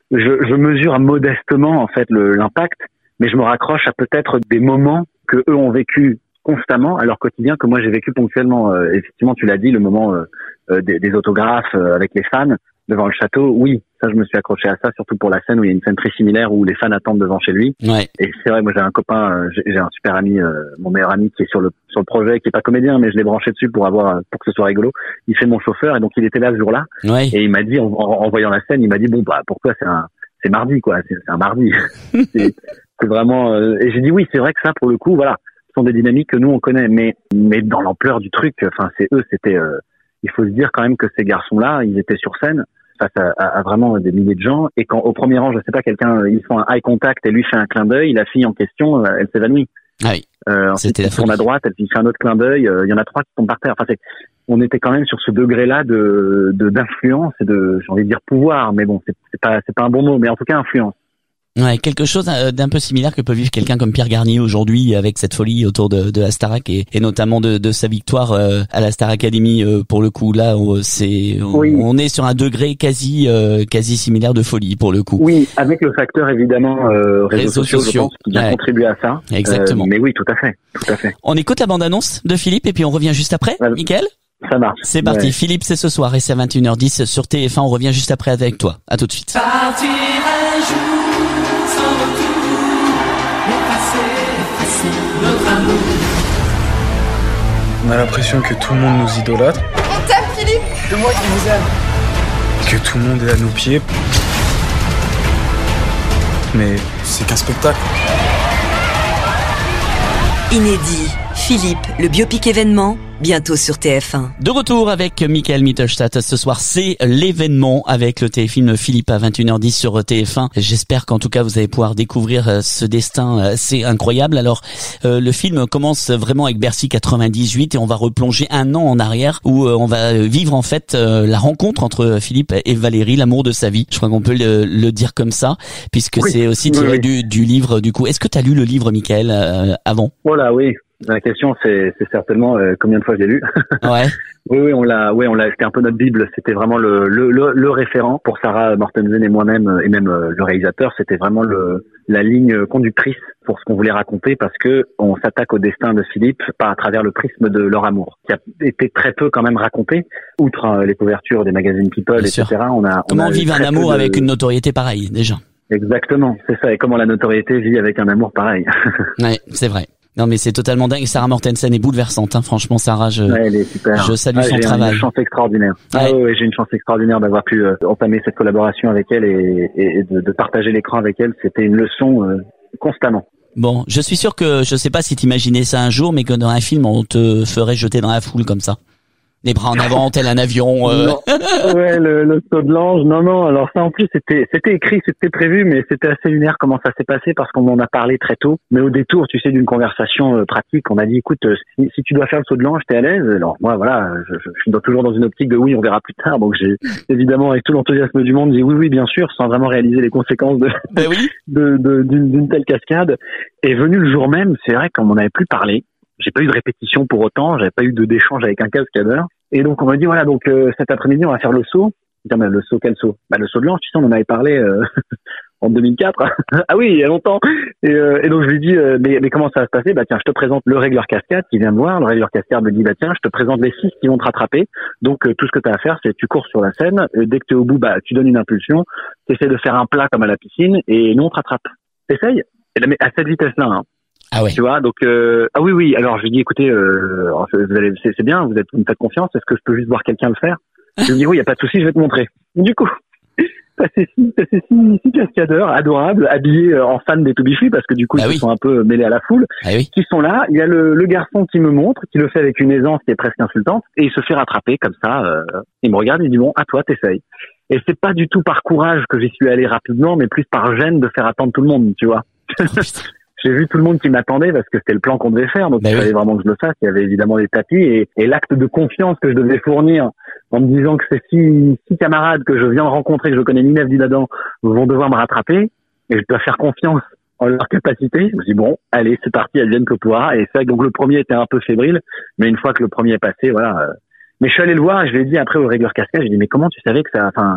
je, je mesure modestement en fait le, l'impact, mais je me raccroche à peut-être des moments que eux ont vécu constamment à leur quotidien que moi j'ai vécu ponctuellement. Euh, effectivement, tu l'as dit, le moment euh, euh, des, des autographes euh, avec les fans devant le château. Oui, ça je me suis accroché à ça, surtout pour la scène où il y a une scène très similaire où les fans attendent devant chez lui. Ouais. Et c'est vrai, moi j'ai un copain, euh, j'ai, j'ai un super ami, euh, mon meilleur ami qui est sur le sur le projet, qui est pas comédien, mais je l'ai branché dessus pour avoir pour que ce soit rigolo. Il fait mon chauffeur et donc il était là ce jour-là. Ouais. Et il m'a dit en, en, en voyant la scène, il m'a dit bon bah pourquoi c'est un c'est mardi quoi, c'est, c'est un mardi. c'est, c'est vraiment. Euh, et j'ai dit oui, c'est vrai que ça pour le coup, voilà. Sont des dynamiques que nous on connaît, mais mais dans l'ampleur du truc, enfin c'est eux, c'était, euh, il faut se dire quand même que ces garçons-là, ils étaient sur scène face à, à, à vraiment des milliers de gens, et quand au premier rang, je sais pas, quelqu'un, ils font un eye contact et lui fait un clin d'œil, la fille en question, elle s'évanouit. Ah oui. Euh, ensuite, il tourne à droite, elle fait un autre clin d'œil, il euh, y en a trois qui tombent par terre. Enfin, c'est, on était quand même sur ce degré-là de, de d'influence et de, j'ai envie de dire pouvoir, mais bon, c'est, c'est pas c'est pas un bon mot, mais en tout cas influence. Ouais, quelque chose d'un peu similaire que peut vivre quelqu'un comme Pierre Garnier aujourd'hui avec cette folie autour de, de la Starac et, et notamment de, de sa victoire euh, à la Star Academy. Euh, pour le coup, là, on, c'est on, oui. on est sur un degré quasi euh, quasi similaire de folie pour le coup. Oui, avec le facteur évidemment euh, réseaux, réseaux sociaux, sociaux, je pense, qui a ouais. contribué à ça. Exactement. Euh, mais oui, tout à fait, tout à fait. On écoute la bande-annonce de Philippe et puis on revient juste après. Ouais. Mickaël ? Ça marche. C'est parti. Ouais. Philippe, c'est ce soir et c'est à vingt et une heures dix sur T F un. On revient juste après avec toi. À tout de suite. Partir un jour sans retour, effacer notre amour. On a l'impression que tout le monde nous idolâtre. On t'aime, Philippe. C'est moi qui vous aime. Que tout le monde est à nos pieds. Mais c'est qu'un spectacle. Inédit. Philippe, le biopic événement, bientôt sur T F un. De retour avec Michael Mittelstadt. Ce soir, c'est l'événement avec le téléfilm Philippe à vingt et une heures dix sur T F un. J'espère qu'en tout cas, vous allez pouvoir découvrir ce destin assez incroyable. Alors, euh, le film commence vraiment avec Bercy quatre-vingt-dix-huit et on va replonger un an en arrière où euh, on va vivre en fait euh, la rencontre entre Philippe et Valérie, l'amour de sa vie. Je crois qu'on peut le, le dire comme ça, puisque oui. c'est aussi tiré oui, oui. Du, du livre. Du coup, est-ce que tu as lu le livre, Michael, euh, avant ? Voilà, oui. La question, c'est, c'est certainement euh, combien de fois j'ai lu. Ouais. oui, oui, on l'a, oui, on l'a. C'était un peu notre bible. C'était vraiment le, le, le, le référent pour Sarah Mortensen et moi-même et même euh, le réalisateur. C'était vraiment le, la ligne conductrice pour ce qu'on voulait raconter, parce que on s'attaque au destin de Philippe pas à travers le prisme de leur amour, qui a été très peu quand même raconté, outre euh, les couvertures des magazines People, Bien et cetera. Sûr. On a comment on a vivre un amour de... avec une notoriété pareille déjà. Exactement, c'est ça. Et comment la notoriété vit avec un amour pareil. Ouais, c'est vrai. Non mais c'est totalement dingue. Sarah Mortensen est bouleversante, hein. Franchement, Sarah, je, ouais, elle est super. je salue ah, son j'ai travail. J'ai une chance extraordinaire. Ouais. Ah ouais, j'ai une chance extraordinaire d'avoir pu euh, entamer cette collaboration avec elle et, et de, de partager l'écran avec elle. C'était une leçon euh, constamment. Bon, je suis sûr que, je sais pas si t'imaginais ça un jour, mais que dans un film, on te ferait jeter dans la foule comme ça. Les bras en avant, tel un avion. Euh... Non. Ouais, le, le saut de l'ange. Non, non. Alors ça, en plus, c'était, c'était écrit, c'était prévu, mais c'était assez lunaire comment ça s'est passé parce qu'on en a parlé très tôt. Mais au détour, tu sais, d'une conversation euh, pratique, on a dit, écoute, euh, si, si tu dois faire le saut de l'ange, t'es à l'aise. Alors moi, voilà, je, je, je suis dans, toujours dans une optique de oui, on verra plus tard. Donc j'ai évidemment, avec tout l'enthousiasme du monde, dit oui, oui, bien sûr, sans vraiment réaliser les conséquences de, ben oui. de, de d'une, d'une telle cascade. Et venu le jour même, c'est vrai qu'on m'en avait plus parlé. J'ai pas eu de répétition pour autant, j'avais pas eu de d'échange avec un cascadeur. Et donc on m'a dit voilà, donc euh, cet après-midi on va faire le saut. Je dis, mais le saut, quel saut? Bah le saut de l'ange, tu sais, on en avait parlé euh, en deux mille quatre. Ah oui, il y a longtemps. Et, euh, et donc je lui dis euh, mais, mais comment ça va se passer? Bah tiens, je te présente le régleur cascade qui vient me voir. Le régleur cascade me dit bah tiens, je te présente les six qui vont te rattraper. Donc euh, tout ce que tu as à faire, c'est tu cours sur la scène. Et dès que tu es au bout, bah tu donnes une impulsion. Tu essaies de faire un plat comme à la piscine et nous on te rattrape. T'essayes? Et là, mais à cette vitesse-là. Hein. Ah ouais. Tu vois, donc euh, ah oui oui. Alors je lui dis écoutez, euh, vous allez, c'est, c'est bien, vous êtes, vous me faites confiance. Est-ce que je peux juste voir quelqu'un le faire? Je lui dis oui, y a pas de souci, je vais te montrer. Du coup, ça c'est six, ça c'est six, six cascadeurs adorables, habillés en fans des To Be Free parce que du coup ah ils oui. se sont un peu mêlés à la foule, ah oui. qui sont là. Il y a le, le garçon qui me montre, qui le fait avec une aisance qui est presque insultante, et il se fait rattraper comme ça. Euh, il me regarde, il dit bon, à toi, t'essayes. Et c'est pas du tout par courage que j'y suis allé rapidement, mais plus par gêne de faire attendre tout le monde, tu vois. J'ai vu tout le monde qui m'attendait parce que c'était le plan qu'on devait faire, donc bah il oui. fallait vraiment que je le fasse. Il y avait évidemment des tapis et, et l'acte de confiance que je devais fournir en me disant que ces six, six camarades que je viens de rencontrer, que je connais ni neuf ni d'Adam, vont devoir me rattraper et je dois faire confiance en leur capacité. Je me dis bon, allez, c'est parti, elles viennent que pourra. Et c'est vrai que donc le premier était un peu fébrile, mais une fois que le premier est passé, voilà. Euh... Mais je suis allé le voir et je lui ai dit après au régleur cascade, j'ai dit mais comment tu savais que ça, enfin,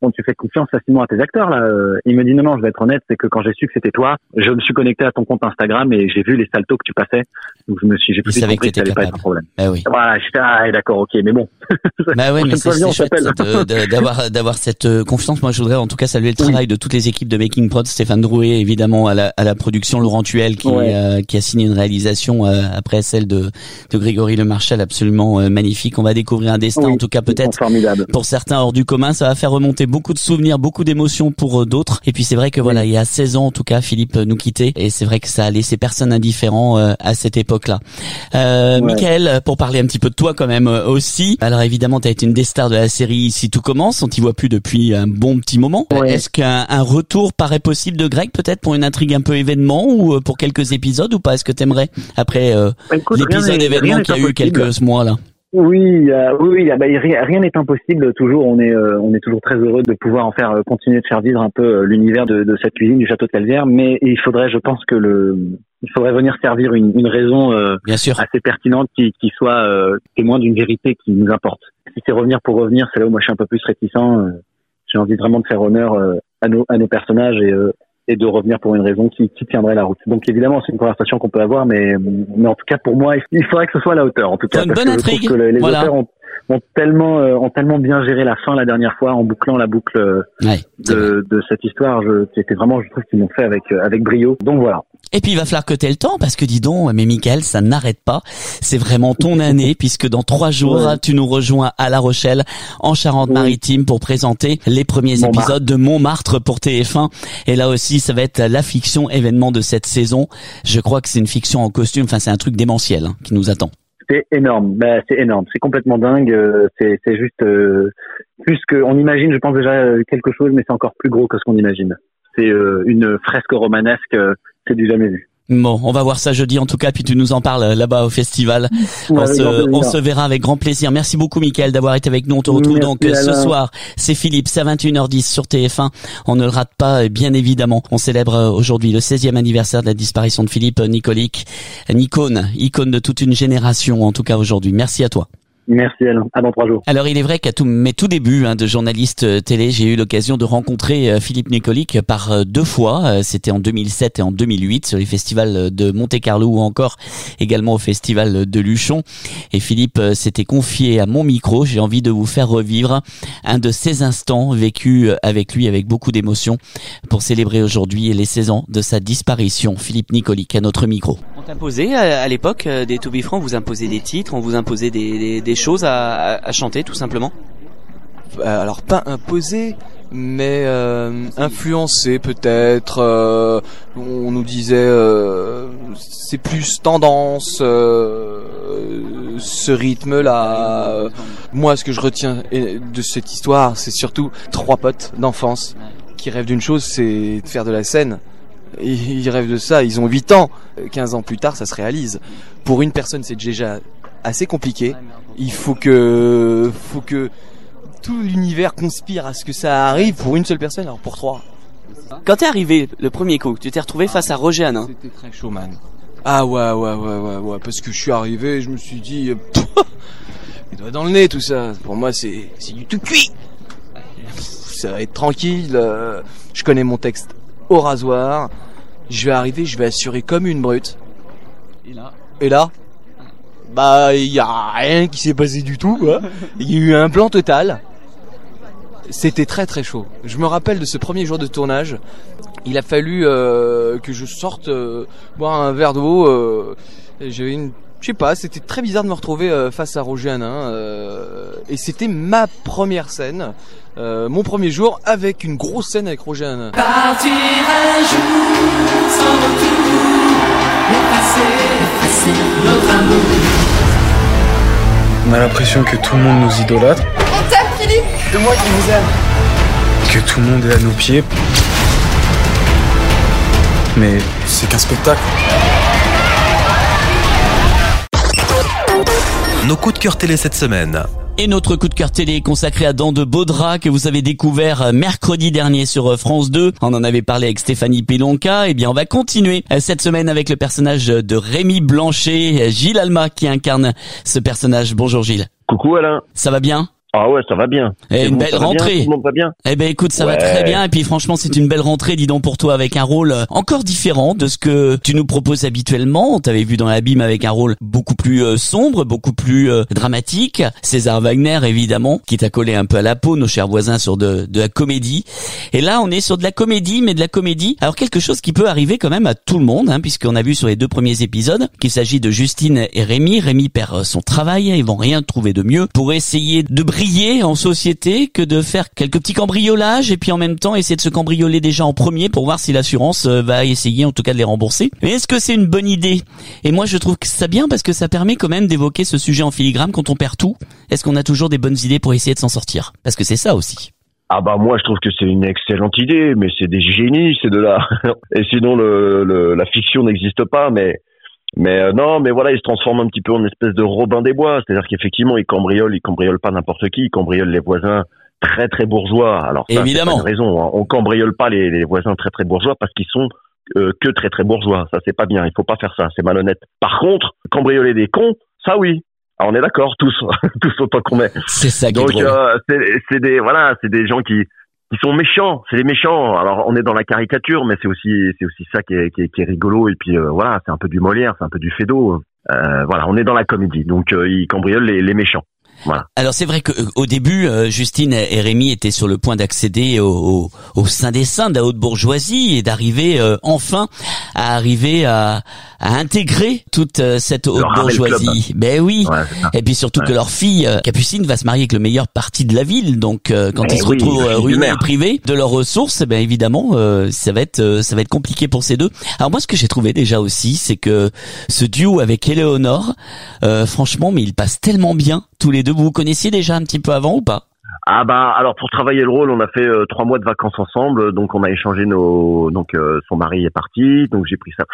bon, tu fais confiance facilement à tes acteurs là. Euh, il me dit non non, je vais être honnête, c'est que quand j'ai su que c'était toi, je me suis connecté à ton compte Instagram et j'ai vu les saltos que tu passais. Donc je me suis, j'ai tout de suite compris que ça allait pas être un problème. Bah oui. Voilà, j'étais ah d'accord, ok, mais bon. Bah oui, mais c'est, c'est chouette de, de, d'avoir d'avoir cette confiance. Moi, je voudrais en tout cas saluer le travail oui. de toutes les équipes de Making Prod, Stéphane Drouet évidemment à la à la production, Laurent Tuel qui ouais. euh, qui a signé une réalisation euh, après celle de de Grégory Lemarchal absolument euh, magnifique. On va découvrir un destin oui, en tout cas peut-être formidable. Pour certains hors du commun, ça va faire remonter beaucoup de souvenirs, beaucoup d'émotions pour euh, d'autres. Et puis c'est vrai que voilà, oui. il y a seize ans en tout cas, Philippe nous quittait et c'est vrai que ça a laissé personne indifférent euh, à cette époque-là. Euh, ouais. Mickaël, pour parler un petit peu de toi quand même euh, aussi. Alors évidemment, tu as été une des stars de la série Ici tout commence. On t'y voit plus depuis un bon petit moment. Ouais. Est-ce qu'un un retour paraît possible de Greg peut-être pour une intrigue un peu événement ou euh, pour quelques épisodes ou pas? Est-ce que t'aimerais après euh, Écoute, l'épisode événement qu'il y a eu quelques mois là? Oui, euh, oui, bah, rien n'est impossible. Toujours, on est, euh, on est toujours très heureux de pouvoir en faire euh, continuer de faire vivre un peu euh, l'univers de, de cette cuisine du château de Calvière. Mais il faudrait, je pense que le, il faudrait venir servir une, une raison euh, Bien sûr. assez pertinente qui, qui soit euh, témoin d'une vérité qui nous importe. Si c'est revenir pour revenir, c'est là où moi je suis un peu plus réticent. Euh, j'ai envie vraiment de faire honneur euh, à nos, à nos personnages et euh, et de revenir pour une raison qui, qui tiendrait la route. Donc évidemment, c'est une conversation qu'on peut avoir, mais, mais en tout cas pour moi, il faudrait que ce soit à la hauteur. En tout cas, une parce bonne que intrigue. Je trouve que les voilà. auteurs ont, ont tellement, euh, ont tellement bien géré la fin la dernière fois en bouclant la boucle euh, ouais, de, de cette histoire. Je, c'était vraiment, je trouve qu'ils l'ont fait avec, euh, avec brio. Donc voilà. Et puis il va falloir que t'aies le temps parce que dis donc, mais Mickaël, ça n'arrête pas. C'est vraiment ton année puisque dans trois jours, ouais. tu nous rejoins à La Rochelle, en Charente-Maritime, oui. pour présenter les premiers Montmartre. épisodes de Montmartre pour T F un. Et là aussi, ça va être la fiction événement de cette saison. Je crois que c'est une fiction en costume. Enfin, c'est un truc démentiel hein, qui nous attend. C'est énorme. Bah, c'est énorme. C'est complètement dingue. C'est, c'est juste euh, plus que on imagine. Je pense déjà quelque chose, mais c'est encore plus gros que ce qu'on imagine. C'est euh, une fresque romanesque. Euh, C'est du jamais vu. Bon, on va voir ça jeudi en tout cas, puis tu nous en parles là-bas au festival. Ouais, on, se, on se verra avec grand plaisir. Merci beaucoup Mickaël d'avoir été avec nous. On te retrouve Merci donc ce soir. C'est Philippe, c'est à vingt et une heures dix sur T F un. On ne le rate pas, bien évidemment. On célèbre aujourd'hui le seizième anniversaire de la disparition de Philippe Nicolic. Une icône, icône de toute une génération en tout cas aujourd'hui. Merci à toi. Merci Alain, à dans trois jours. Alors il est vrai qu'à tous mes tout débuts hein, de journaliste télé, j'ai eu l'occasion de rencontrer euh, Philippe Nicolic par euh, deux fois. Euh, c'était en deux mille sept et en deux mille huit sur les festivals de Monte-Carlo ou encore également au festival de Luchon. Et Philippe euh, s'était confié à mon micro. J'ai envie de vous faire revivre un de ces instants vécus avec lui avec beaucoup d'émotion pour célébrer aujourd'hui les seize ans de sa disparition. Philippe Nicolic à notre micro. On t'imposait à, à l'époque euh, des To Be Frank, on vous imposait des titres, on vous imposait des, des, des choses à, à, à chanter tout simplement. Alors pas imposé, mais euh, influencé peut-être. Euh, on nous disait euh, c'est plus tendance euh, ce rythme-là. Moi, ce que je retiens de cette histoire, c'est surtout trois potes d'enfance qui rêvent d'une chose, c'est de faire de la scène. Ils rêvent de ça, ils ont huit ans. quinze ans plus tard, ça se réalise. Pour une personne, c'est déjà assez compliqué. Il faut que, faut que tout l'univers conspire à ce que ça arrive pour une seule personne, alors pour trois. Quand t'es arrivé le premier coup, tu t'es retrouvé face à Roger Hanin. C'était très chaud, man. Ah ouais, ouais, ouais, ouais, ouais, parce que je suis arrivé, je me suis dit, les doigts dans le nez, tout ça. Pour moi, c'est, c'est du tout cuit. Ça va être tranquille. Je connais mon texte au rasoir. Je vais arriver, je vais assurer comme une brute. Et là, et là, bah il y a rien qui s'est passé du tout, quoi. Il y a eu un plan total. C'était très très chaud. Je me rappelle de ce premier jour de tournage. Il a fallu euh, que je sorte euh, boire un verre d'eau. Euh, j'avais une, je sais pas, c'était très bizarre de me retrouver euh, face à Roger Hanin. Euh, et c'était ma première scène, euh, mon premier jour avec une grosse scène avec Roger Hanin. Partir un jour sans retour, effacer, effacer notre amour. On a l'impression que tout le monde nous idolâtre. On t'aime, Philippe. C'est moi qui vous aime. Que tout le monde est à nos pieds. Mais c'est qu'un spectacle. Nos coups de cœur télé cette semaine. Et notre coup de cœur télé est consacré à Dans de beaux draps que vous avez découvert mercredi dernier sur France deux. On en avait parlé avec Stéphanie Pelonka. Eh bien, on va continuer cette semaine avec le personnage de Rémi Blanchet, Gilles Alma qui incarne ce personnage. Bonjour Gilles. Coucou Alain. Ça va bien ? Ah ouais, ça va bien. Et une belle rentrée. Bien, tout le monde va bien. Eh ben écoute, ça ouais. va très bien. Et puis franchement, c'est une belle rentrée, dis donc, pour toi, avec un rôle encore différent de ce que tu nous proposes habituellement. On t'avait vu dans l'abîme avec un rôle beaucoup plus euh, sombre, beaucoup plus euh, dramatique. César Wagner, évidemment, qui t'a collé un peu à la peau, nos chers voisins, sur de, de la comédie. Et là, on est sur de la comédie, mais de la comédie. Alors quelque chose qui peut arriver quand même à tout le monde, hein, puisqu'on a vu sur les deux premiers épisodes qu'il s'agit de Justine et Rémi. Rémi perd son travail, ils vont rien trouver de mieux pour essayer de briller en société que de faire quelques petits cambriolages et puis en même temps essayer de se cambrioler déjà en premier pour voir si l'assurance va essayer en tout cas de les rembourser. Mais est-ce que c'est une bonne idée? Et moi je trouve que ça bien parce que ça permet quand même d'évoquer ce sujet en filigrane quand on perd tout. Est-ce qu'on a toujours des bonnes idées pour essayer de s'en sortir? Parce que c'est ça aussi. Ah bah moi je trouve que c'est une excellente idée, mais c'est des génies ces deux-là. Et sinon le, le la fiction n'existe pas, mais Mais euh, non, mais voilà, il se transforme un petit peu en espèce de Robin des Bois, c'est-à-dire qu'effectivement, il cambriole, il cambriole pas n'importe qui, il cambriole les voisins très très bourgeois. Alors ça, évidemment, c'est pas une raison, hein. On cambriole pas les, les voisins très très bourgeois parce qu'ils sont euh, que très très bourgeois. Ça c'est pas bien, il faut pas faire ça, c'est malhonnête. Par contre, cambrioler des cons, ça oui. Ah, on est d'accord, tous, tous autant qu'on est. C'est ça qui Donc est drôle. euh, c'est, c'est des voilà, c'est des gens qui Ils sont méchants, c'est les méchants. Alors on est dans la caricature, mais c'est aussi c'est aussi ça qui est qui est, qui est rigolo. Et puis euh, voilà, c'est un peu du Molière, c'est un peu du Feydeau. Euh, voilà, on est dans la comédie, donc euh, ils cambriolent les, les méchants. Voilà. Alors c'est vrai que euh, au début, euh, Justine et Rémi étaient sur le point d'accéder au, au, au sein des saints de la haute bourgeoisie et d'arriver euh, enfin à arriver à, à intégrer toute euh, cette haute bourgeoisie. Ben oui. Ouais, et puis surtout ouais. que leur fille euh, Capucine va se marier avec le meilleur parti de la ville. Donc euh, quand Mais ils se oui, retrouvent euh, ruinés et privés de leurs ressources, ben évidemment euh, ça va être euh, ça va être compliqué pour ces deux. Alors moi ce que j'ai trouvé déjà aussi, c'est que ce duo avec Éléonore, euh, franchement, mais ils passent tellement bien tous les deux. Vous vous connaissiez déjà un petit peu avant ou pas? Ah bah alors pour travailler le rôle, on a fait euh, trois mois de vacances ensemble, donc on a échangé nos donc euh, son mari est parti, donc j'ai pris ça.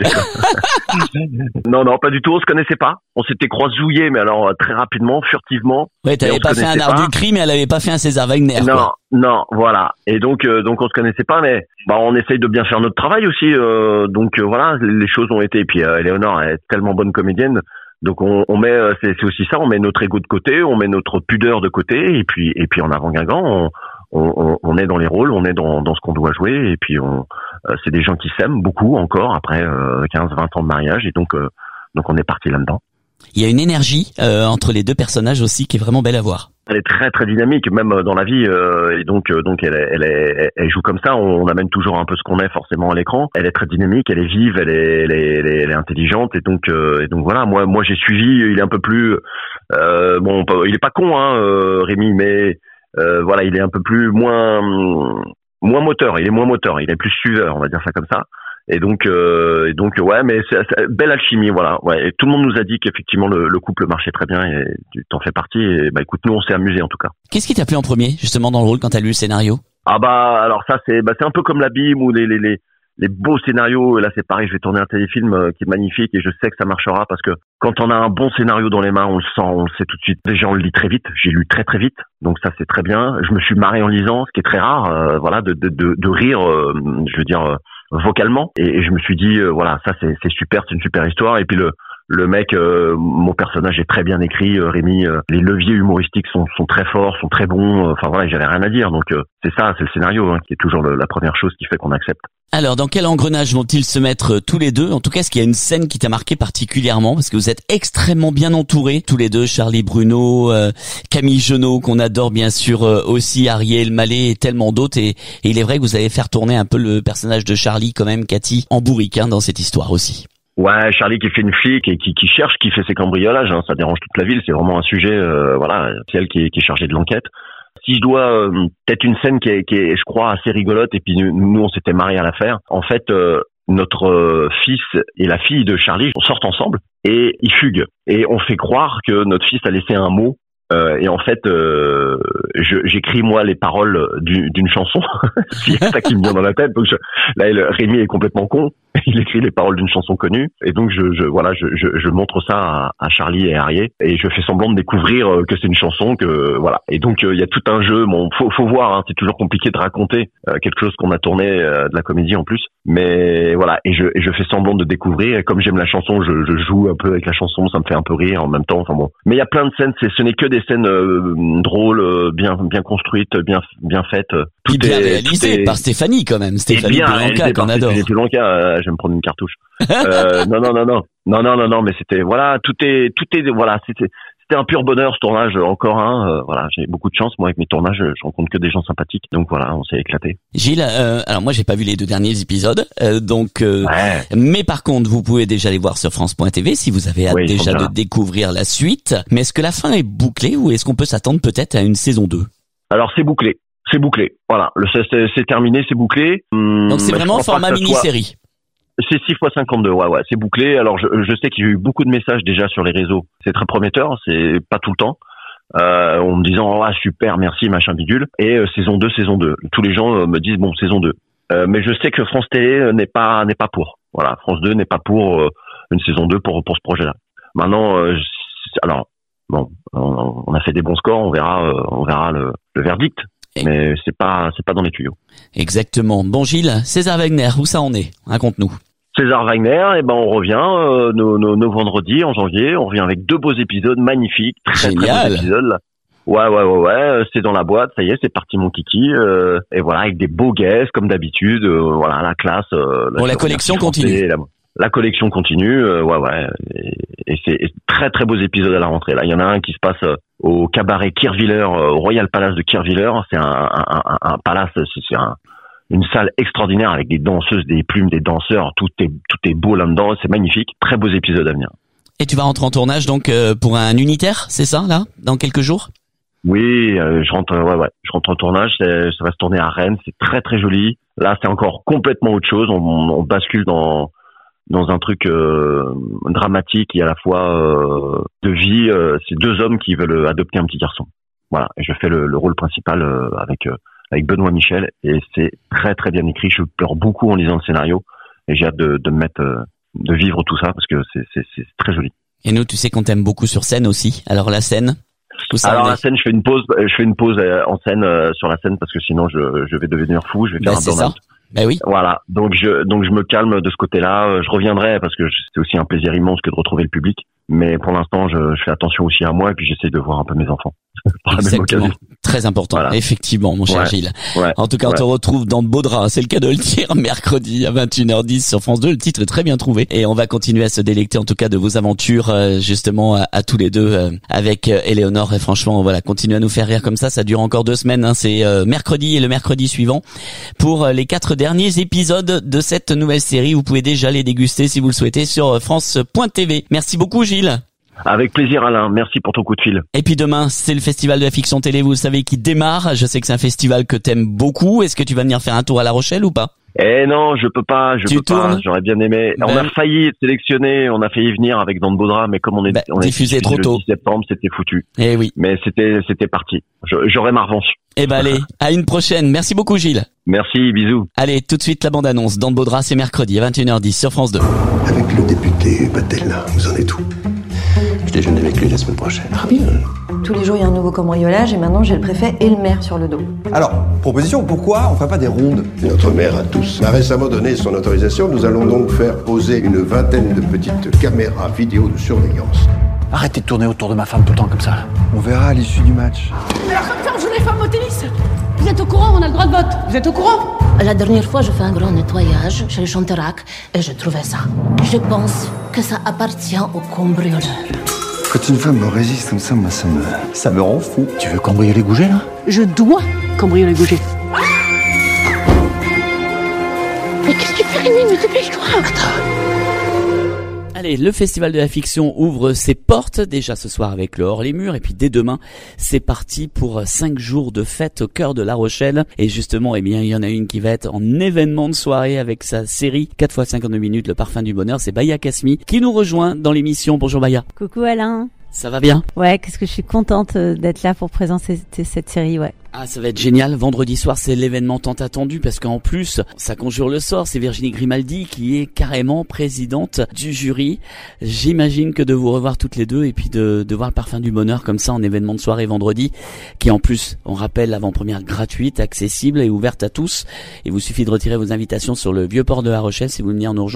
non non pas du tout, on se connaissait pas, on s'était croisouillés mais alors euh, très rapidement, furtivement. Ouais, t'avais pas fait un art du crime, mais elle avait pas fait un César Wagner. Non quoi. non voilà et donc euh, donc on se connaissait pas, mais bah on essaye de bien faire notre travail aussi, euh, donc euh, voilà les choses ont été et puis euh, Éléonore est tellement bonne comédienne. Donc on, on met, c'est, c'est aussi ça, on met notre ego de côté, on met notre pudeur de côté, et puis et puis en avant Guingamp, on, on, on est dans les rôles, on est dans, dans ce qu'on doit jouer, et puis on, euh, c'est des gens qui s'aiment beaucoup encore après euh, quinze vingt ans de mariage, et donc euh, donc on est parti là-dedans. Il y a une énergie euh, entre les deux personnages aussi qui est vraiment belle à voir. Elle est très très dynamique, même dans la vie, euh, et donc euh, donc elle elle, elle elle joue comme ça. On, on amène toujours un peu ce qu'on est forcément à l'écran. Elle est très dynamique, elle est vive, elle est elle est, elle est, elle est intelligente, et donc euh, et donc voilà. Moi moi j'ai suivi. Il est un peu plus euh, bon, il est pas con hein, euh, Rémi, mais euh, voilà, il est un peu plus moins moins moteur. Il est moins moteur, il est plus suiveur, on va dire ça comme ça. Et donc, euh, et donc, ouais, mais c'est, c'est belle alchimie, voilà. Ouais, et tout le monde nous a dit qu'effectivement le, le couple marchait très bien, et tu t'en fais partie. Et bah écoute, nous on s'est amusés en tout cas. Qu'est-ce qui t'a plu en premier, justement, dans le rôle quand t'as lu le scénario? Ah bah alors ça c'est bah c'est un peu comme l'abîme ou les les les les beaux scénarios. Là c'est pareil, je vais tourner un téléfilm euh, qui est magnifique et je sais que ça marchera parce que quand on a un bon scénario dans les mains, on le sent, on le sait tout de suite. Déjà on le lit très vite. J'ai lu très très vite, donc ça c'est très bien. Je me suis marré en lisant, ce qui est très rare, euh, voilà, de de de, de rire, euh, je veux dire. Euh, vocalement, et, et je me suis dit euh, voilà, ça c'est c'est super, c'est une super histoire. Et puis le le mec, euh, mon personnage est très bien écrit, euh, Rémi, euh, les leviers humoristiques sont sont très forts, sont très bons, enfin voilà, j'avais rien à dire. Donc euh, c'est ça, c'est le scénario hein, qui est toujours le, la première chose qui fait qu'on accepte. Alors, dans quel engrenage vont-ils se mettre tous les deux? En tout cas, est-ce qu'il y a une scène qui t'a marqué particulièrement? Parce que vous êtes extrêmement bien entourés, tous les deux, Charlie Bruno, euh, Camille Genot, qu'on adore bien sûr euh, aussi, Ariel Mallet et tellement d'autres. Et, et il est vrai que vous allez faire tourner un peu le personnage de Charlie quand même, Cathy, en bourrique hein, dans cette histoire aussi. Ouais, Charlie qui fait une flic et qui, qui cherche, qui fait ses cambriolages, hein, ça dérange toute la ville, c'est vraiment un sujet, euh, voilà, c'est elle qui est, qui est chargée de l'enquête. Si je dois, euh, peut-être une scène qui est, qui est, je crois, assez rigolote, et puis nous, on s'était marrés à la faire. En fait, euh, notre euh, fils et la fille de Charlie sortent ensemble et ils fuguent. Et on fait croire que notre fils a laissé un mot. Euh, et en fait, euh, je, j'écris moi les paroles du, d'une chanson. C'est ça qui me vient dans la tête. Donc je, là, le, Rémi est complètement con. Il écrit les paroles d'une chanson connue. Et donc je, je voilà, je, je, je montre ça à, à Charlie et à Ariel, et je fais semblant de découvrir que c'est une chanson, que voilà. Et donc il euh, y a tout un jeu. Bon, faut, faut voir. Hein, c'est toujours compliqué de raconter euh, quelque chose qu'on a tourné euh, de la comédie en plus. Mais voilà, et je, et je fais semblant de découvrir. Et comme j'aime la chanson, je, je joue un peu avec la chanson. Ça me fait un peu rire en même temps. Enfin bon. Mais il y a plein de scènes. C'est, ce n'est que des des scènes euh, drôles, euh, bien bien construites, bien bien faites. Tout Puis bien est, réalisé tout est... par Stéphanie quand même, Stéphanie Blanca qu'on adore. Stéphanie Blanca, euh, je vais me prendre une cartouche. euh, non non non non non non non non, mais c'était voilà, tout est tout est voilà, c'était c'était un pur bonheur ce tournage, encore un. Euh, voilà, j'ai beaucoup de chance moi avec mes tournages, je rencontre que des gens sympathiques, donc voilà, on s'est éclaté. Gilles, euh, alors moi j'ai pas vu les deux derniers épisodes, euh, donc euh, ouais. mais par contre vous pouvez déjà les voir sur France point T V si vous avez hâte oui, déjà de découvrir la suite. Mais est-ce que la fin est bouclée ou est-ce qu'on peut s'attendre peut-être à une saison deux? Alors c'est bouclé, c'est bouclé. Voilà, le c'est, c'est, c'est terminé, c'est bouclé. Hum, donc c'est vraiment format mini-série. Soit... C'est six fois cinquante-deux, ouais, ouais, c'est bouclé. Alors, je, je sais qu'il y a eu beaucoup de messages déjà sur les réseaux. C'est très prometteur, c'est pas tout le temps. Euh, en me disant, oh, super, merci, machin bidule. Et euh, saison deux, saison deux. Tous les gens euh, me disent, bon, saison deux. Euh, mais je sais que France Télé euh, n'est pas, n'est pas pour. Voilà, France deux n'est pas pour euh, une saison deux pour, pour ce projet-là. Maintenant, euh, alors, bon, on, on a fait des bons scores, on verra, euh, on verra le, le verdict. Et... Mais c'est pas, c'est pas dans les tuyaux. Exactement. Bon, Gilles, César Wagner, où ça en est? Raconte-nous. César Wagner, eh ben on revient euh, nos, nos, nos vendredis en janvier, on revient avec deux beaux épisodes magnifiques, très Génial. très beaux épisodes. Là. Ouais ouais ouais ouais, c'est dans la boîte, ça y est, c'est parti mon kiki. Euh, et voilà, avec des beaux guests comme d'habitude, euh, voilà la classe. Euh, bon, la collection continue. La, la collection continue, euh, ouais ouais. Et, et c'est et très très beaux épisodes à la rentrée. Là, il y en a un qui se passe euh, au cabaret Kirviller, euh, au Royal Palace de Kirviller. C'est un, un, un, un palace, c'est, c'est un une salle extraordinaire avec des danseuses, des plumes, des danseurs, tout est tout est beau là-dedans, c'est magnifique, très beaux épisodes à venir. Et tu vas rentrer en tournage donc euh, pour un unitaire, c'est ça là, dans quelques jours? Oui, euh, je rentre, ouais ouais, je rentre en tournage, c'est, ça va se tourner à Rennes, c'est très très joli. Là, c'est encore complètement autre chose, on, on bascule dans dans un truc euh, dramatique et à la fois euh, de vie. Euh, c'est deux hommes qui veulent adopter un petit garçon. Voilà, et je fais le, le rôle principal euh, avec euh, avec Benoît Michel, et c'est très très bien écrit. Je pleure beaucoup en lisant le scénario, et j'ai hâte de, de me mettre, euh, de vivre tout ça parce que c'est, c'est, c'est très joli. Et nous, tu sais qu'on t'aime beaucoup sur scène aussi. Alors la scène, tout ça. Alors la scène, je fais une pause, je fais une pause en scène euh, sur la scène parce que sinon je, je vais devenir fou, je vais faire ben, un c'est burn-out. Ça. Ben oui. Voilà, donc je donc je me calme de ce côté-là. Je reviendrai parce que c'est aussi un plaisir immense que de retrouver le public. Mais pour l'instant, je, je fais attention aussi à moi et puis j'essaie de voir un peu mes enfants. Par la même occasion. Très important, voilà. Effectivement, mon cher ouais. Gilles. Ouais. En tout cas, on ouais. te retrouve dans Beau Drap, c'est le cas de le dire, mercredi à vingt et une heures dix sur France deux. Le titre est très bien trouvé et on va continuer à se délecter en tout cas de vos aventures euh, justement à, à tous les deux euh, avec euh, Éléonore. Et franchement, voilà, continuez à nous faire rire comme ça. Ça dure encore deux semaines. Hein. C'est euh, mercredi et le mercredi suivant pour euh, les quatre derniers épisodes de cette nouvelle série. Vous pouvez déjà les déguster si vous le souhaitez sur France point T V. Merci beaucoup, Gilles. Avec plaisir, Alain. Merci pour ton coup de fil. Et puis demain, c'est le festival de la fiction télé, vous le savez, qui démarre. Je sais que c'est un festival que t'aimes beaucoup. Est-ce que tu vas venir faire un tour à La Rochelle ou pas? Eh non, je peux pas, je tu peux tournes pas. J'aurais bien aimé. Ben... On a failli être sélectionné, on a failli venir avec Dans de Beau Drap, mais comme on est, ben, on est diffusé trop tôt. Le dix septembre, c'était foutu. Eh oui. Mais c'était, c'était parti. Je, j'aurai ma revanche. Eh ben allez, à une prochaine. Merci beaucoup, Gilles. Merci, bisous. Allez, tout de suite la bande-annonce. Dans de Beau Drap, c'est mercredi à vingt et une heures dix sur France deux. Avec le député Batel, vous en êtes où? Je déjeune avec lui la semaine prochaine. Ah bien. Tous les jours, il y a un nouveau cambriolage et maintenant, j'ai le préfet et le maire sur le dos. Alors, proposition, pourquoi on ne fait pas des rondes? Notre maire à tous a récemment donné son autorisation. Nous allons donc faire poser une vingtaine de petites caméras vidéo de surveillance. Arrêtez de tourner autour de ma femme tout le temps comme ça. On verra à l'issue du match. Mais alors comme ça, on joue les femmes au tennis. Vous êtes au courant, on a le droit de vote. Vous êtes au courant? La dernière fois, je fais un grand nettoyage chez les Chanterac et je trouvais ça. Je pense que ça appartient aux cambrioleurs. Quand une femme me résiste comme ça, moi, ça me... ça me rend fou. Tu veux cambrioler Gouget, là? Je dois cambrioler Gouget. Mais qu'est-ce que tu fais, Rémi? Mais dépêche-toi. Allez, le Festival de la Fiction ouvre ses portes, déjà ce soir avec le Hors les Murs, et puis dès demain, c'est parti pour cinq jours de fête au cœur de La Rochelle. Et justement, eh bien, il y en a une qui va être en événement de soirée avec sa série quatre fois cinquante-deux minutes, Le Parfum du Bonheur. C'est Baya Kasmi qui nous rejoint dans l'émission. Bonjour Baya. Coucou Alain. Ça va bien? Ouais, qu'est-ce que je suis contente d'être là pour présenter cette série, ouais. Ah, ça va être génial. Vendredi soir, c'est l'événement tant attendu parce qu'en plus, ça conjure le sort. C'est Virginie Grimaldi qui est carrément présidente du jury. J'imagine que de vous revoir toutes les deux et puis de, de voir Le Parfum du Bonheur comme ça en événement de soirée vendredi, qui en plus, on rappelle, l'avant-première gratuite, accessible et ouverte à tous. Et vous suffit de retirer vos invitations sur le Vieux-Port de La Rochelle si vous voulez venir nous rejoindre.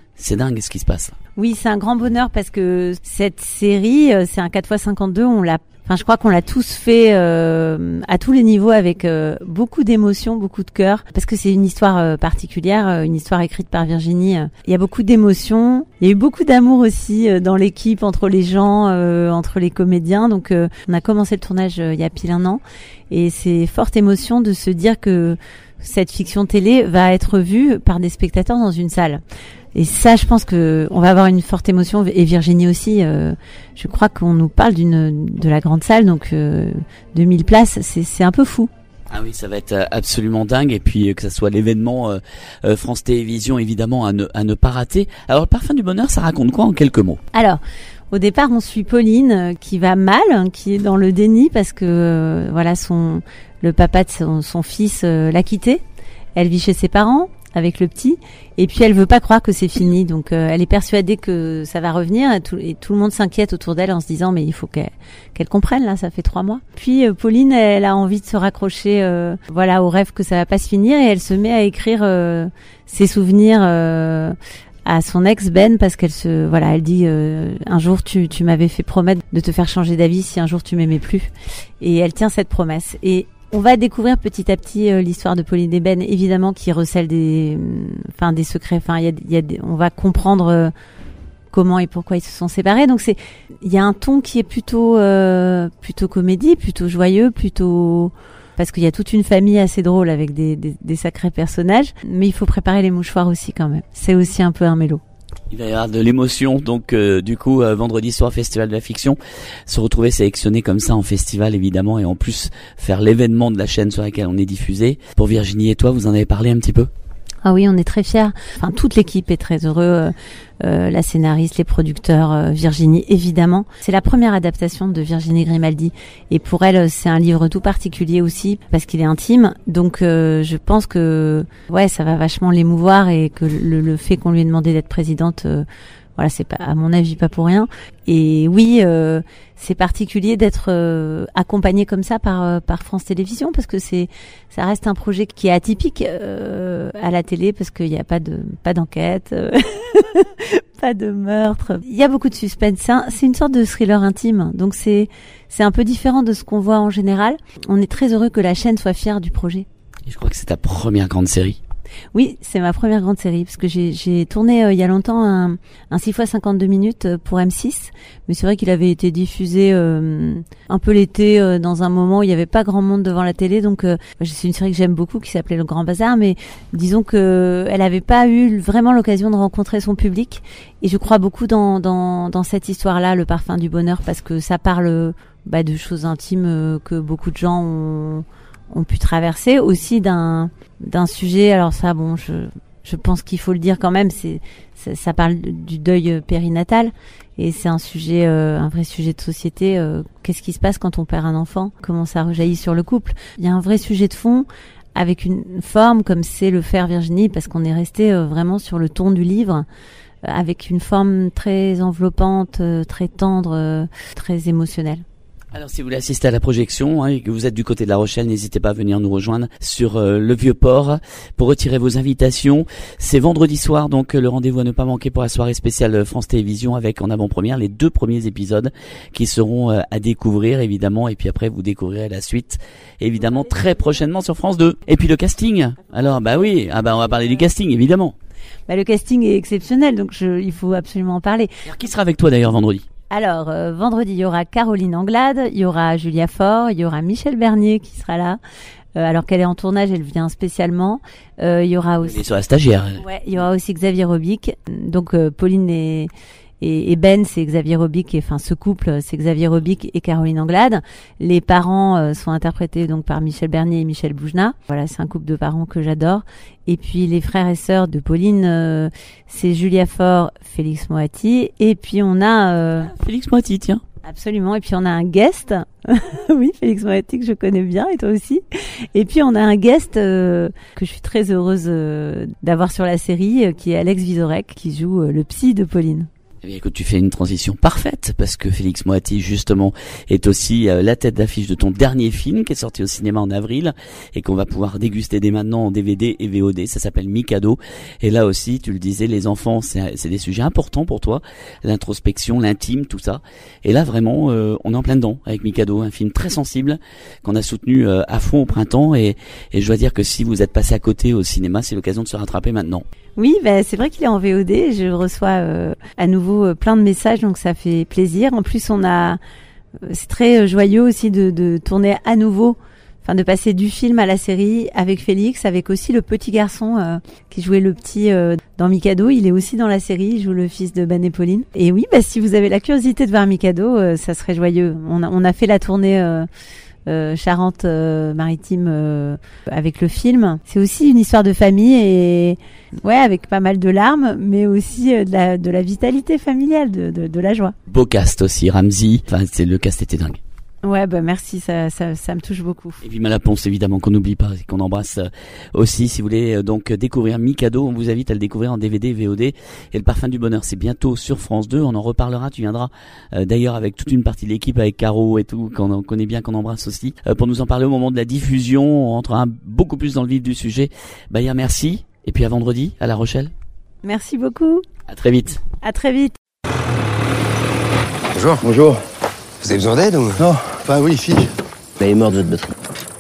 C'est dingue ce qui se passe. Oui, c'est un grand bonheur parce que cette série, euh, c'est un quatre fois cinquante-deux, on l'a Enfin, je crois qu'on l'a tous fait euh, à tous les niveaux avec euh, beaucoup d'émotions, beaucoup de cœur, parce que c'est une histoire euh, particulière, euh, une histoire écrite par Virginie. Il y a beaucoup d'émotions, il y a eu beaucoup d'amour aussi euh, dans l'équipe, entre les gens, euh, entre les comédiens. Donc, euh, on a commencé le tournage euh, il y a pile un an, et c'est forte émotion de se dire que cette fiction télé va être vue par des spectateurs dans une salle. Et ça, je pense que on va avoir une forte émotion, et Virginie aussi. Euh, je crois qu'on nous parle d'une de la grande salle, donc euh, deux mille places, c'est c'est un peu fou. Ah oui, ça va être absolument dingue, et puis que ça soit l'événement euh, euh, France Télévisions, évidemment, à ne à ne pas rater. Alors, le Parfum du Bonheur, ça raconte quoi en quelques mots? Alors, au départ, on suit Pauline euh, qui va mal, hein, qui est dans le déni parce que euh, voilà, son le papa de son, son fils euh, l'a quittée. Elle vit chez ses parents avec le petit, et puis elle veut pas croire que c'est fini, donc euh, elle est persuadée que ça va revenir, et tout, et tout le monde s'inquiète autour d'elle en se disant mais il faut qu'elle, qu'elle comprenne, là ça fait trois mois. Puis euh, Pauline, elle a envie de se raccrocher euh, voilà au rêve que ça va pas se finir, et elle se met à écrire euh, ses souvenirs euh, à son ex Ben, parce qu'elle se voilà elle dit euh, un jour tu tu m'avais fait promettre de te faire changer d'avis si un jour tu m'aimais plus, et elle tient cette promesse. Et on va découvrir petit à petit euh, l'histoire de Pauline et Ben, évidemment, qui recèle des, enfin des secrets. Enfin, il y a, il y a, des, on va comprendre euh, comment et pourquoi ils se sont séparés. Donc c'est, il y a un ton qui est plutôt, euh, plutôt comédie, plutôt joyeux, plutôt, parce qu'il y a toute une famille assez drôle avec des, des, des sacrés personnages. Mais il faut préparer les mouchoirs aussi quand même. C'est aussi un peu un mélo. Il va y avoir de l'émotion, donc euh, du coup euh, vendredi soir Festival de la Fiction, se retrouver sélectionné comme ça en festival évidemment, et en plus faire l'événement de la chaîne sur laquelle on est diffusé. Pour Virginie et toi, vous en avez parlé un petit peu? Ah oui, on est très fiers. Enfin, toute l'équipe est très heureux. Euh, euh, la scénariste, les producteurs, euh, Virginie, évidemment. C'est la première adaptation de Virginie Grimaldi. Et pour elle, c'est un livre tout particulier aussi, parce qu'il est intime. Donc, euh, je pense que, ouais, ça va vachement l'émouvoir, et que le, le fait qu'on lui ait demandé d'être présidente, euh, voilà, c'est pas, à mon avis, pas pour rien. Et oui, euh, c'est particulier d'être euh, accompagné comme ça par euh, par France Télévisions, parce que c'est ça reste un projet qui est atypique euh, à la télé, parce qu'il n'y a pas de pas d'enquête, euh, pas de meurtre. Il y a beaucoup de suspense. C'est, un, c'est une sorte de thriller intime, donc c'est c'est un peu différent de ce qu'on voit en général. On est très heureux que la chaîne soit fière du projet. Et je crois que c'est ta première grande série. Oui, c'est ma première grande série, parce que j'ai, j'ai tourné euh, il y a longtemps un, un six fois cinquante-deux minutes pour M six, mais c'est vrai qu'il avait été diffusé euh, un peu l'été, euh, dans un moment où il n'y avait pas grand monde devant la télé, donc euh, c'est une série que j'aime beaucoup qui s'appelait Le Grand Bazar, mais disons que elle n'avait pas eu vraiment l'occasion de rencontrer son public, et je crois beaucoup dans, dans, dans cette histoire-là, Le Parfum du Bonheur, parce que ça parle bah, de choses intimes euh, que beaucoup de gens ont ont pu traverser, aussi d'un d'un sujet. Alors ça, bon, je je pense qu'il faut le dire quand même. C'est ça, ça parle du deuil périnatal, et c'est un sujet, euh, un vrai sujet de société. Euh, qu'est-ce qui se passe quand on perd un enfant? Comment ça rejaillit sur le couple? Il y a un vrai sujet de fond, avec une forme comme c'est le faire Virginie, parce qu'on est resté euh, vraiment sur le ton du livre, euh, avec une forme très enveloppante, euh, très tendre, euh, très émotionnelle. Alors si vous voulez assister à la projection, hein, et que vous êtes du côté de La Rochelle, n'hésitez pas à venir nous rejoindre sur euh, le Vieux-Port pour retirer vos invitations. C'est vendredi soir, donc le rendez-vous à ne pas manquer pour la soirée spéciale France Télévisions, avec en avant-première les deux premiers épisodes qui seront euh, à découvrir évidemment, et puis après vous découvrirez la suite évidemment très prochainement sur France deux. Et puis le casting. Alors bah oui, ah bah on va parler du casting évidemment. Bah le casting est exceptionnel, donc je, il faut absolument en parler. Alors qui sera avec toi d'ailleurs vendredi? Alors, euh, vendredi, il y aura Caroline Anglade, il y aura Julia Faure, il y aura Michel Bernier qui sera là. Euh, alors qu'elle est en tournage, elle vient spécialement. Euh, il y aura aussi... Elle est sur la stagiaire. Ouais, il y aura aussi Xavier Robic. Donc, euh, Pauline et, et, et Ben, c'est Xavier Robic, et enfin, ce couple, c'est Xavier Robic et Caroline Anglade. Les parents euh, sont interprétés donc par Michel Bernier et Michel Boujna. Voilà, c'est un couple de parents que j'adore. Et puis les frères et sœurs de Pauline, euh, c'est Julia Faure, Félix Moati, et puis on a euh, Félix Moati, tiens. Absolument. Et puis on a un guest, oui, Félix Moati, que je connais bien, et toi aussi. Et puis on a un guest euh, que je suis très heureuse euh, d'avoir sur la série, euh, qui est Alex Vizorek, qui joue euh, le psy de Pauline. Eh bien, écoute, tu fais une transition parfaite parce que Félix Moati, justement, est aussi euh, la tête d'affiche de ton dernier film qui est sorti au cinéma en avril et qu'on va pouvoir déguster dès maintenant en D V D et V O D. Ça s'appelle Mikado. Et là aussi, tu le disais, les enfants, c'est, c'est des sujets importants pour toi. L'introspection, l'intime, tout ça. Et là, vraiment, euh, on est en plein dedans avec Mikado, un film très sensible qu'on a soutenu euh, à fond au printemps. Et, et je dois dire que si vous êtes passé à côté au cinéma, c'est l'occasion de se rattraper maintenant. Oui, bah, c'est vrai qu'il est en V O D. Je reçois euh, à nouveau euh, plein de messages, donc ça fait plaisir. En plus, on a, euh, c'est très joyeux aussi de, de tourner à nouveau, enfin de passer du film à la série avec Félix, avec aussi le petit garçon euh, qui jouait le petit euh, dans Mikado. Il est aussi dans la série, il joue le fils de Ben et Pauline. Et oui, bah si vous avez la curiosité de voir Mikado, euh, ça serait joyeux. On a, on a fait la tournée. Euh, Euh, Charente-Maritime euh, euh, avec le film. C'est aussi une histoire de famille et ouais, avec pas mal de larmes, mais aussi euh, de, la, de la vitalité familiale, de, de, de la joie. Beau cast aussi, Ramzy. Enfin, c'est, le cast était dingue. Ouais, bah merci, ça, ça, ça me touche beaucoup. Et puis Malaponce, évidemment, qu'on n'oublie pas et qu'on embrasse aussi. Si vous voulez euh, donc découvrir Mikado, on vous invite à le découvrir en D V D, V O D. Et le Parfum du Bonheur, c'est bientôt sur France deux. On en reparlera. Tu viendras euh, d'ailleurs avec toute une partie de l'équipe, avec Caro et tout, qu'on connaît bien, qu'on embrasse aussi, euh, pour nous en parler au moment de la diffusion. On rentrera beaucoup plus dans le vif du sujet. Bayer, merci. Et puis à vendredi, à La Rochelle. Merci beaucoup. À très vite. À très vite. Bonjour. Bonjour. Vous avez besoin d'aide ou... Non, enfin oui, si. Elle est morte, votre batterie.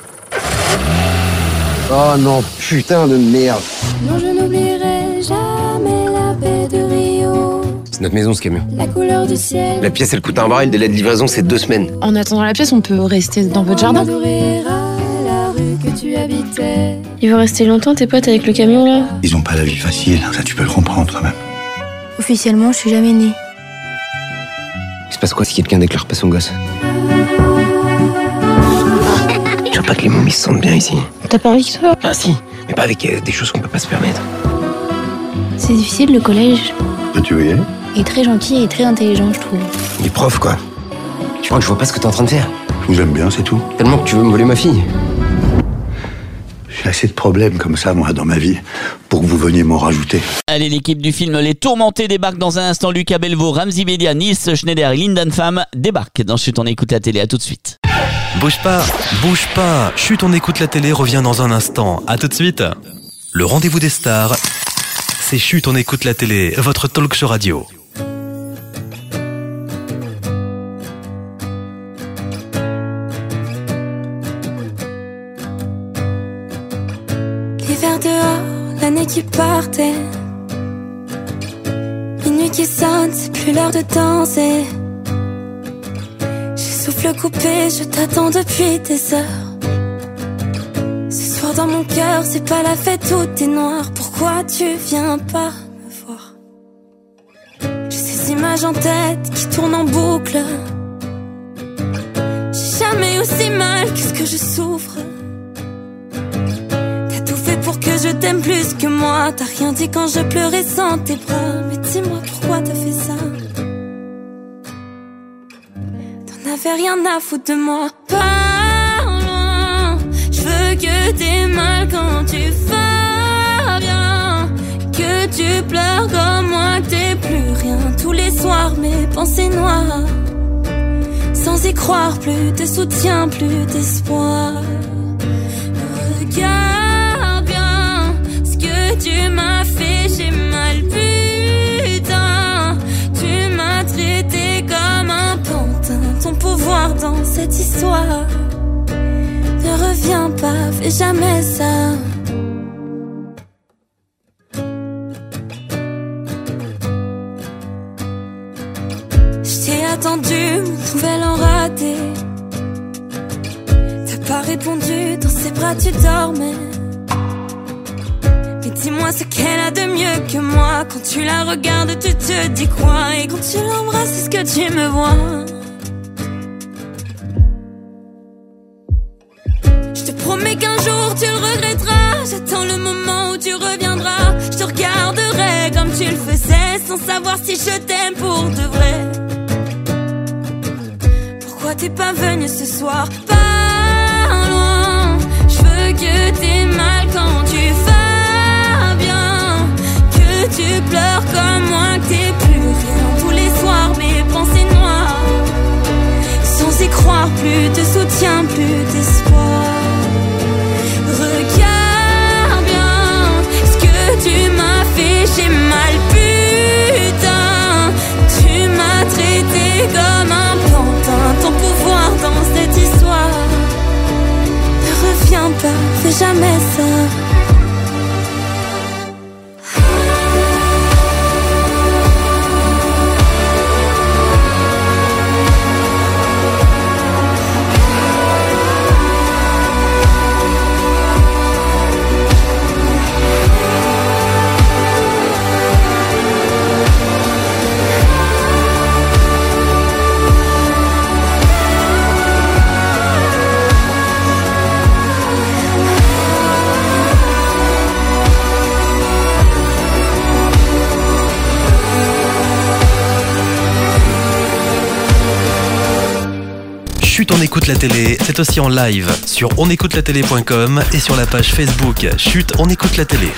Oh non, putain de merde. Non, je n'oublierai jamais la baie de Rio. C'est notre maison, ce camion. La couleur du ciel. La pièce, elle coûte un bras et le délai de livraison, c'est deux semaines. En attendant la pièce, on peut rester dans votre On jardin. adorera la rue que tu habitais. Il va rester longtemps tes potes avec le camion là? Ils ont pas la vie facile, ça tu peux le comprendre quand même. Officiellement, je suis jamais née. Il se passe quoi si quelqu'un déclare pas son gosse? Je veux pas que les momies se sentent bien ici. T'as pas envie que ça? Ah si, mais pas avec euh, des choses qu'on peut pas se permettre. C'est difficile le collège. Toi, tu veux y aller? Il est très gentil et très intelligent, je trouve. Il est prof, quoi. Tu crois que je vois pas ce que t'es en train de faire? J'aime bien, c'est tout. Tellement que tu veux me voler ma fille. J'ai assez de problèmes comme ça, moi, dans ma vie, pour que vous veniez m'en rajouter. Allez, l'équipe du film Les Tourmentés débarque dans un instant. Lucas Belvaux, Ramzy Bedia, Nice Schneider et Lindan Pham débarquent dans Chut, on écoute la télé. À tout de suite. Bouge pas, bouge pas. Chut, on écoute la télé revient dans un instant. À tout de suite. Le rendez-vous des stars, c'est Chut, on écoute la télé, votre talk show radio. L'hiver dehors, l'année qui partait. Minuit qui sonne, c'est plus l'heure de danser. J'ai souffle coupé, je t'attends depuis des heures. Ce soir dans mon cœur, c'est pas la fête, tout est noir. Pourquoi tu viens pas me voir? J'ai ces images en tête qui tournent en boucle. J'ai jamais aussi mal que ce que je souffre. Pour que je t'aime plus que moi. T'as rien dit quand je pleurais sans tes bras. Mais dis-moi pourquoi t'as fait ça. T'en avais rien à foutre de moi. Pas loin. Je veux que t'aies mal quand tu vas bien. Que tu pleures comme moi, que t'aies plus rien. Tous les soirs mes pensées noires. Sans y croire, plus de soutien, plus d'espoir. Regarde. Tu m'as fait, j'ai mal, putain. Tu m'as traité comme un pantin. Ton pouvoir dans cette histoire. Ne reviens pas, fais jamais ça. Je t'ai attendu, mon nouvel en raté. T'as pas répondu, dans ses bras tu dormais. Dis-moi ce qu'elle a de mieux que moi. Quand tu la regardes, tu te dis quoi? Et quand tu l'embrasses, est-ce que tu me vois? Je te promets qu'un jour tu le regretteras. J'attends le moment où tu reviendras. Je te regarderai comme tu le faisais, sans savoir si je t'aime pour de vrai. Pourquoi t'es pas venu ce soir? Pas loin. Je veux que t'aies mal quand tu vas. Tu pleures comme moi, que t'es plus rien. Tous plus de soutien, plus d'espoir. Regarde bien ce que tu m'as fait, j'ai mal, putain. Tu m'as traité comme un pantin, ton pouvoir dans cette histoire. Ne reviens pas, fais jamais ça. Chut, on écoute la télé, c'est aussi en live sur on écoute la télé point com et sur la page Facebook Chut, on écoute la télé.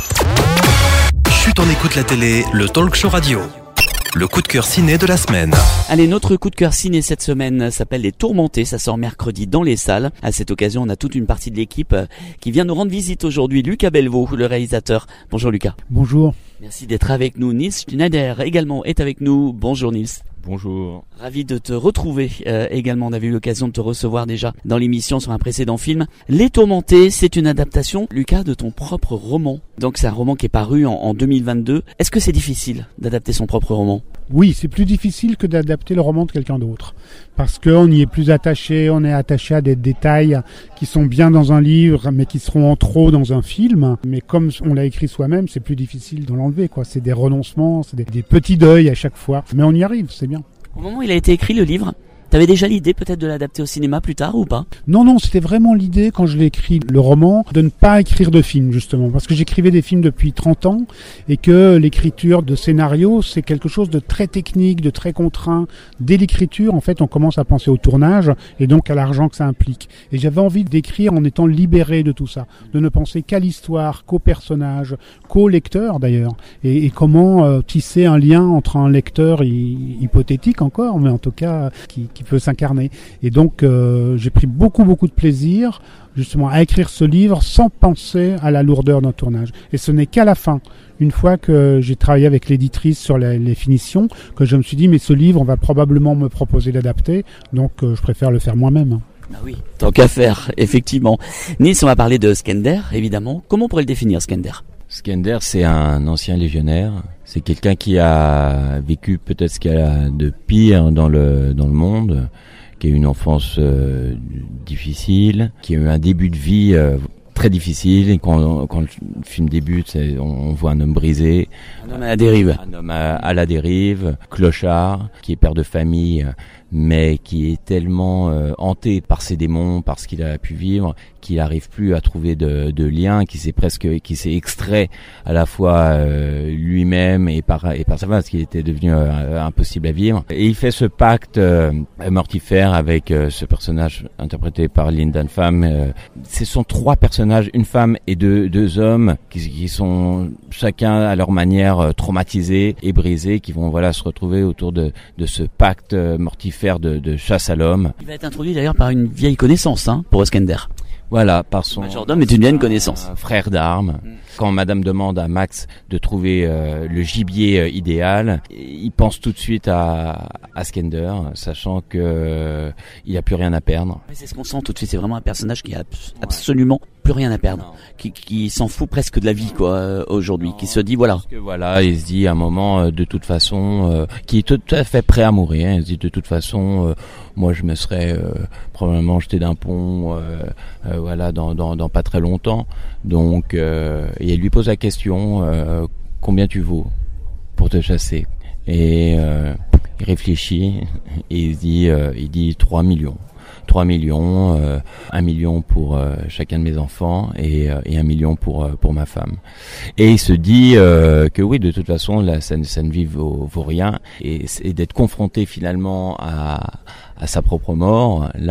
Chut, on écoute la télé, le talk show radio. Le coup de cœur ciné de la semaine. Allez, notre coup de cœur ciné cette semaine s'appelle Les Tourmentés, ça sort mercredi dans les salles. À cette occasion, on a toute une partie de l'équipe qui vient nous rendre visite aujourd'hui. Lucas Belvaux, le réalisateur. Bonjour Lucas. Bonjour. Merci d'être avec nous. Nils Schneider également est avec nous. Bonjour Nils. Bonjour. Ravi de te retrouver euh, également. On avait eu l'occasion de te recevoir déjà dans l'émission sur un précédent film. Les Tourmentés, c'est une adaptation, Lucas, de ton propre roman. Donc c'est un roman qui est paru en, en deux mille vingt-deux. Est-ce que c'est difficile d'adapter son propre roman ? Oui, c'est plus difficile que d'adapter le roman de quelqu'un d'autre. Parce qu'on y est plus attaché, on est attaché à des détails qui sont bien dans un livre, mais qui seront en trop dans un film. Mais comme on l'a écrit soi-même, c'est plus difficile de l'enlever, quoi. C'est des renoncements, c'est des, des petits deuils à chaque fois. Mais on y arrive, c'est bien. Au moment où il a été écrit, le livre, t'avais déjà l'idée peut-être de l'adapter au cinéma plus tard ou pas ? Non, non, c'était vraiment l'idée, quand je l'ai écrit, le roman, de ne pas écrire de film, justement. Parce que j'écrivais des films depuis trente ans, et que l'écriture de scénario, c'est quelque chose de très technique, de très contraint. Dès l'écriture, en fait, on commence à penser au tournage, et donc à l'argent que ça implique. Et j'avais envie d'écrire en étant libéré de tout ça, de ne penser qu'à l'histoire, qu'au personnage, qu'au lecteur d'ailleurs, et, et comment euh, tisser un lien entre un lecteur hy- hypothétique encore, mais en tout cas, qui, qui peut s'incarner. Et donc euh, j'ai pris beaucoup beaucoup de plaisir justement à écrire ce livre sans penser à la lourdeur d'un tournage. Et ce n'est qu'à la fin, une fois que j'ai travaillé avec l'éditrice sur les, les finitions, que je me suis dit mais ce livre on va probablement me proposer d'adapter, donc euh, je préfère le faire moi-même. Ah oui, tant qu'à faire, effectivement. Nils, on va parler de Skender, évidemment. Comment on pourrait le définir, Skender ? Skender, c'est un ancien légionnaire. C'est quelqu'un qui a vécu peut-être ce qu'il y a de pire dans le dans le monde, qui a eu une enfance euh, difficile, qui a eu un début de vie euh, très difficile. Et quand, quand le film débute, c'est, on, on voit un homme brisé, un homme à la dérive, un homme à, à la dérive, clochard, qui est père de famille, mais qui est tellement euh, hanté par ses démons, par ce qu'il a pu vivre, qu'il n'arrive plus à trouver de, de lien, qui s'est presque, qui s'est extrait à la fois euh, lui-même et par et par sa femme, parce qu'il était devenu euh, impossible à vivre. Et il fait ce pacte euh, mortifère avec euh, ce personnage interprété par Lindan Pham. Euh, ce sont trois personnages, une femme et deux, deux hommes, qui, qui sont chacun à leur manière euh, traumatisés et brisés, qui vont voilà se retrouver autour de, de ce pacte euh, mortifère de, de chasse à l'homme. Il va être introduit d'ailleurs par une vieille connaissance, hein, pour Skender. Voilà, par son majordome est une vieille connaissance. Frère d'armes. Mm. Quand Madame demande à Max de trouver euh, le gibier euh, idéal, il pense tout de suite à, à Skender, sachant que euh, il a plus rien à perdre. Mais c'est ce qu'on sent tout de suite. C'est vraiment un personnage qui a abs- absolument plus rien à perdre, qui, qui s'en fout presque de la vie, quoi, euh, aujourd'hui, non, qui se dit voilà. Parce que voilà, il se dit à un moment, euh, de toute façon, euh, qui est tout à fait prêt à mourir. Hein, il se dit de toute façon, euh, moi je me serais euh, probablement jeté d'un pont, euh, euh, voilà, dans, dans, dans pas très longtemps. Donc, euh, et elle lui pose la question, euh, combien tu vaux pour te chasser ? Et euh, il réfléchit et il dit, euh, il dit trois millions. trois millions, euh, un million pour euh, chacun de mes enfants et, euh, et un million pour, euh, pour ma femme. Et il se dit euh, que oui, de toute façon, là, ça, ça ne vie vaut, vaut rien. Et, et d'être confronté finalement à, à sa propre mort, là,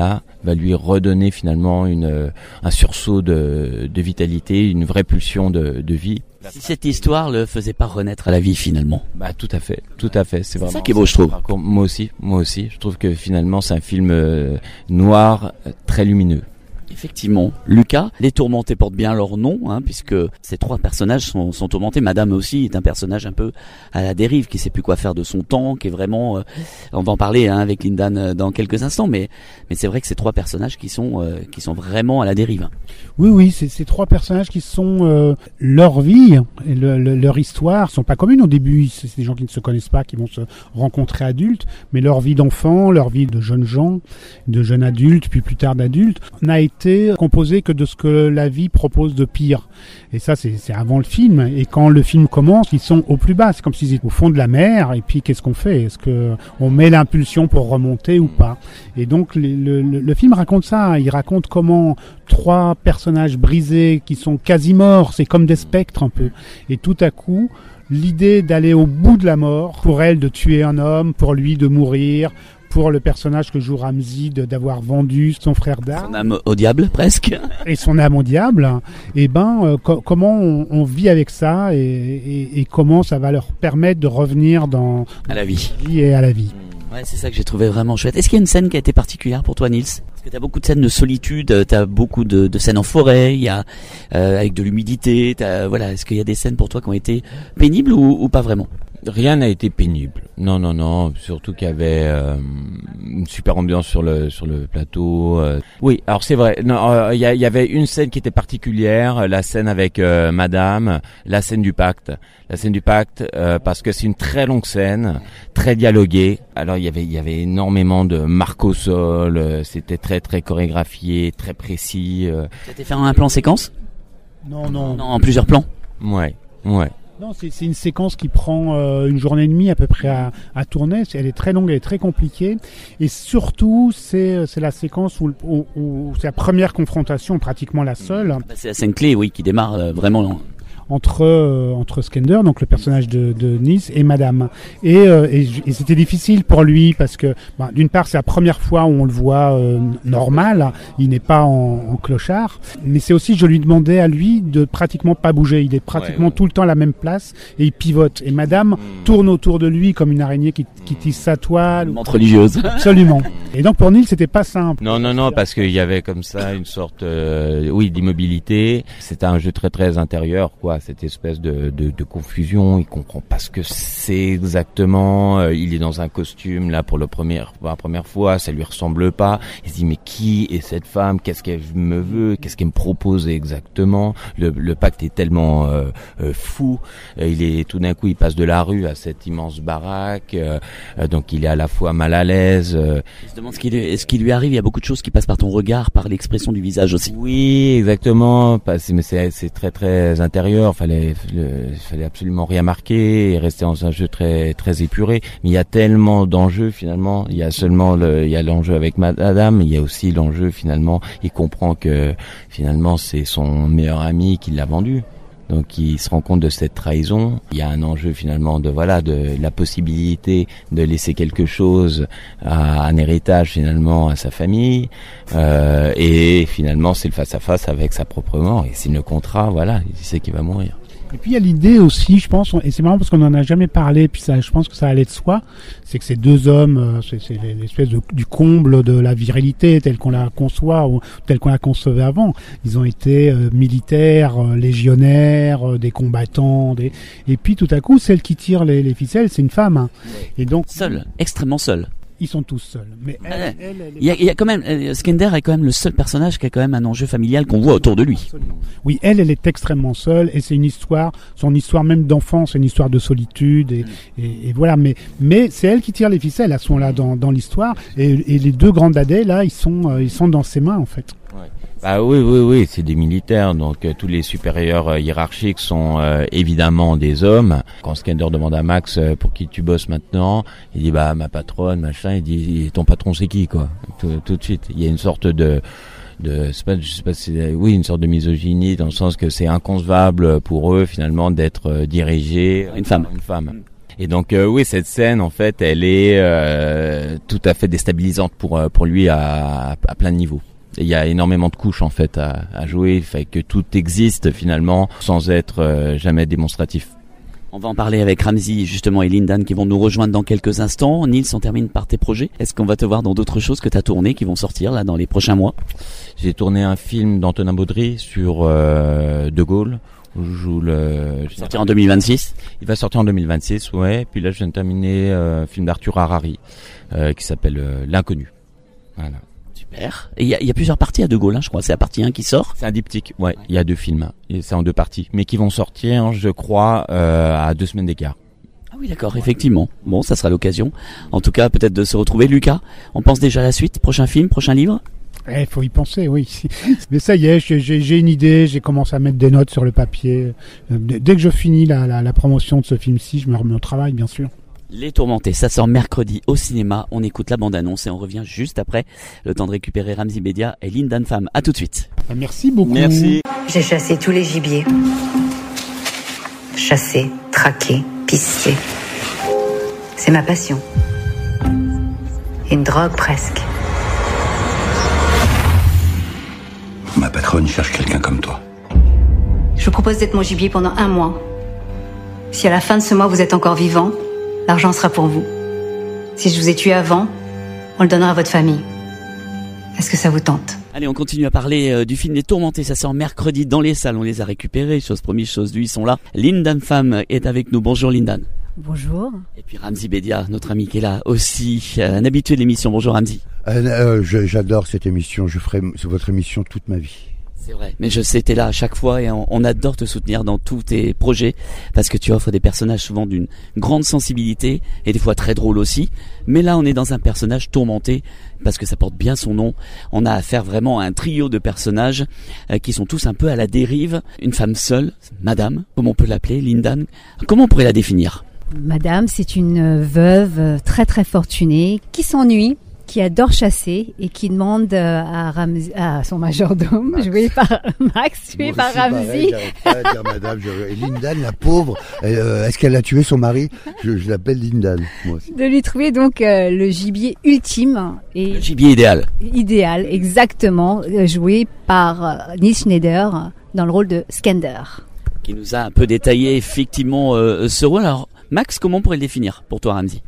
va lui redonner finalement une un sursaut de, de vitalité, une vraie pulsion de, de vie. Si cette histoire le faisait pas renaître à la vie finalement. Bah tout à fait, tout à fait. C'est, c'est vraiment ça qui est beau, je trouve. Parcours. Moi aussi, moi aussi. Je trouve que finalement c'est un film euh, noir, très lumineux. Effectivement. Lucas, les tourmentés portent bien leur nom, hein, puisque ces trois personnages sont, sont tourmentés. Madame aussi est un personnage un peu à la dérive, qui sait plus quoi faire de son temps, qui est vraiment... Euh, on va en parler hein, avec Lindan dans quelques instants, mais, mais c'est vrai que ces trois personnages qui sont, euh, qui sont vraiment à la dérive. Oui, oui, c'est ces trois personnages qui sont... Euh, leur vie et le, le, leur histoire sont pas communes au début. C'est, c'est des gens qui ne se connaissent pas, qui vont se rencontrer adultes, mais leur vie d'enfant, leur vie de jeunes gens, de jeunes adultes, puis plus tard d'adultes, n'a été composé que de ce que la vie propose de pire. Et ça, c'est, c'est avant le film. Et quand le film commence, ils sont au plus bas. C'est comme s'ils étaient au fond de la mer. Et puis, qu'est-ce qu'on fait? Est-ce que on met l'impulsion pour remonter ou pas? Et donc, le, le, le film raconte ça. Il raconte comment trois personnages brisés qui sont quasi morts, c'est comme des spectres un peu. Et tout à coup, l'idée d'aller au bout de la mort, pour elle de tuer un homme, pour lui de mourir, pour le personnage que joue Ramsey de, d'avoir vendu son frère d'armes. Son âme au diable, presque. Et son âme au diable. Et ben, euh, co- comment on, on vit avec ça et, et, et comment ça va leur permettre de revenir dans, à la vie. vie et à la vie. Ouais, c'est ça que j'ai trouvé vraiment chouette. Est-ce qu'il y a une scène qui a été particulière pour toi, Nils? Parce que t'as beaucoup de scènes de solitude, t'as beaucoup de, de scènes en forêt, il y a euh, avec de l'humidité. T'as, voilà, est-ce qu'il y a des scènes pour toi qui ont été pénibles ou, ou pas vraiment? Rien n'a été pénible. Non, non, non. Surtout qu'il y avait euh, une super ambiance sur le sur le plateau. Euh. Oui, alors c'est vrai. Non, il euh, y, y avait une scène qui était particulière, la scène avec euh, Madame, la scène du pacte, la scène du pacte, euh, parce que c'est une très longue scène, très dialoguée. Alors il y avait il y avait énormément de marques au sol. Euh, c'était très très chorégraphié, très précis. Euh. C'était fait en un plan séquence? Non, non. Non, en plusieurs plans. Ouais, ouais. Non, c'est, c'est une séquence qui prend euh, une journée et demie à peu près à, à tourner. Elle est très longue, elle est très compliquée. Et surtout, c'est, c'est la séquence où, où, où c'est la première confrontation, pratiquement la seule. Bah, c'est la scène clé, oui, qui démarre euh, vraiment... entre euh, entre Skender, donc le personnage de, de Nice, et Madame. Et, euh, et, et c'était difficile pour lui parce que bah, d'une part c'est la première fois où on le voit euh, normal, il n'est pas en, en clochard, mais c'est aussi je lui demandais à lui de pratiquement pas bouger, il est pratiquement ouais, ouais. tout le temps à la même place et il pivote. Et Madame mmh. tourne autour de lui comme une araignée qui, qui tisse sa toile. Une montre religieuse. Absolument. Et donc pour Neil c'était pas simple. Non non non parce qu'il y avait comme ça une sorte euh, oui d'immobilité. C'était un jeu très très intérieur quoi. Cette espèce de, de, de confusion, il comprend pas ce que c'est exactement, euh, il est dans un costume là pour, le premier, pour la première fois, ça lui ressemble pas, il se dit mais qui est cette femme, qu'est-ce qu'elle me veut, qu'est-ce qu'elle me propose exactement, le, le pacte est tellement euh, euh, fou, euh, il est tout d'un coup il passe de la rue à cette immense baraque, euh, euh, donc il est à la fois mal à l'aise. Euh, il se demande ce qui, lui, ce qui lui arrive, il y a beaucoup de choses qui passent par ton regard, par l'expression du visage aussi. Oui exactement, mais c'est, c'est très très intérieur. Fallait, il fallait absolument rien marquer et rester dans un jeu très très épuré. Mais il y a tellement d'enjeux finalement. Il y a seulement le, il y a l'enjeu avec Madame, il y a aussi l'enjeu finalement. Il comprend que finalement c'est son meilleur ami qui l'a vendu. Donc il se rend compte de cette trahison. Il y a un enjeu finalement de voilà de la possibilité de laisser quelque chose à un héritage finalement à sa famille. Euh, et finalement c'est le face à face avec sa propre mort. Et s'il le comptera, voilà, il sait qu'il va mourir. Et puis il y a l'idée aussi, je pense, et c'est marrant parce qu'on n'en a jamais parlé, puis ça, je pense que ça allait de soi, c'est que ces deux hommes, c'est, c'est l'espèce de, du comble de la virilité telle qu'on la conçoit ou telle qu'on la concevait avant. Ils ont été euh, militaires, euh, légionnaires, euh, des combattants, des... et puis tout à coup, celle qui tire les, les ficelles, c'est une femme. Hein. Et donc seule, extrêmement seule. Ils sont tous seuls. Mais elle, elle, elle, elle il, y a, il y a quand même euh, Skender est quand même le seul personnage qui a quand même un enjeu familial qu'on voit autour de lui. Absolument. Oui, elle, elle est extrêmement seule et c'est une histoire, son histoire même d'enfance, c'est une histoire de solitude et, mm. et, et voilà. Mais mais c'est elle qui tire les ficelles, elles sont là dans dans l'histoire et, et les deux grands dadais là, ils sont euh, ils sont dans ses mains en fait. Ouais. Bah oui, oui, oui, c'est des militaires, donc euh, tous les supérieurs euh, hiérarchiques sont euh, évidemment des hommes. Quand Skender demande à Max euh, pour qui tu bosses maintenant, il dit bah ma patronne, machin, il dit ton patron c'est qui quoi, tout, tout de suite. Il y a une sorte de de c'est pas, je sais pas si c'est, oui une sorte de misogynie dans le sens que c'est inconcevable pour eux finalement d'être euh, dirigé une femme, une femme. Et donc euh, oui, cette scène en fait, elle est euh, tout à fait déstabilisante pour pour lui à, à plein de niveaux. Il y a énormément de couches en fait à, à jouer, fait que tout existe finalement sans être euh, jamais démonstratif. On va en parler avec Ramzy justement et Lindan qui vont nous rejoindre dans quelques instants. Nils, on termine par tes projets. Est-ce qu'on va te voir dans d'autres choses que tu as tournées qui vont sortir là dans les prochains mois? J'ai tourné un film d'Antonin Baudry sur euh, De Gaulle. Où je joue le... Il va sortir en deux mille vingt-six. Il va sortir en deux mille vingt-six, ouais. Puis là, je viens de terminer euh, un film d'Arthur Harari euh, qui s'appelle euh, L'Inconnu. Voilà. Super. Et il y a, y a plusieurs parties à De Gaulle, hein, je crois. C'est la partie un qui sort. C'est un diptyque, ouais. Il y a deux films. Et c'est en deux parties. Mais qui vont sortir, je crois, euh, à deux semaines d'écart. Ah oui, d'accord, effectivement. Bon, ça sera l'occasion. En tout cas, peut-être de se retrouver. Lucas, on pense déjà à la suite? Prochain film, prochain livre? Il eh, faut y penser, oui. Mais ça y est, j'ai, j'ai une idée, j'ai commencé à mettre des notes sur le papier. Dès que je finis la, la, la promotion de ce film-ci, je me remets au travail, bien sûr. Les Tourmentés, ça sort mercredi au cinéma. On écoute la bande-annonce et on revient juste après. Le temps de récupérer Ramzy Bedia et Lindan Pham. À tout de suite. Merci beaucoup. Merci. J'ai chassé tous les gibiers. Chassé, traqué, pisté. C'est ma passion. Une drogue presque. Ma patronne cherche quelqu'un comme toi. Je vous propose d'être mon gibier pendant un mois. Si à la fin de ce mois vous êtes encore vivant, l'argent sera pour vous. Si je vous ai tué avant, on le donnera à votre famille. Est-ce que ça vous tente? Allez, on continue à parler euh, du film Les Tourmentés. Ça sort mercredi dans les salles. On les a récupérés. Chose promise, chose due. Ils sont là. Lindan Pham est avec nous. Bonjour Lindan. Bonjour. Et puis Ramzy Bedia, notre ami qui est là aussi, euh, un habitué de l'émission. Bonjour Ramzy. Euh, euh, je, j'adore cette émission. Je ferai votre émission toute ma vie. C'est vrai, mais je sais, t'es là à chaque fois et on, on adore te soutenir dans tous tes projets parce que tu offres des personnages souvent d'une grande sensibilité et des fois très drôles aussi. Mais là, on est dans un personnage tourmenté parce que ça porte bien son nom. On a affaire vraiment à un trio de personnages euh, qui sont tous un peu à la dérive. Une femme seule, madame, comme on peut l'appeler, Lindan. Comment on pourrait la définir? Madame, c'est une veuve très très fortunée qui s'ennuie, qui adore chasser et qui demande à, Ramzy, à son majordome, Max. joué par Max, joué par Ramzy. J'arrête pas à dire madame, je... Lindan, la pauvre, euh, est-ce qu'elle a tué son mari? Je, je l'appelle Lindan, moi aussi. De lui trouver donc euh, le gibier ultime. Et le gibier idéal. Idéal, exactement, joué par euh, Nils Schneider dans le rôle de Skender. Qui nous a un peu détaillé effectivement euh, ce rôle. Alors, Max, comment on pourrait le définir pour toi, Ramzy?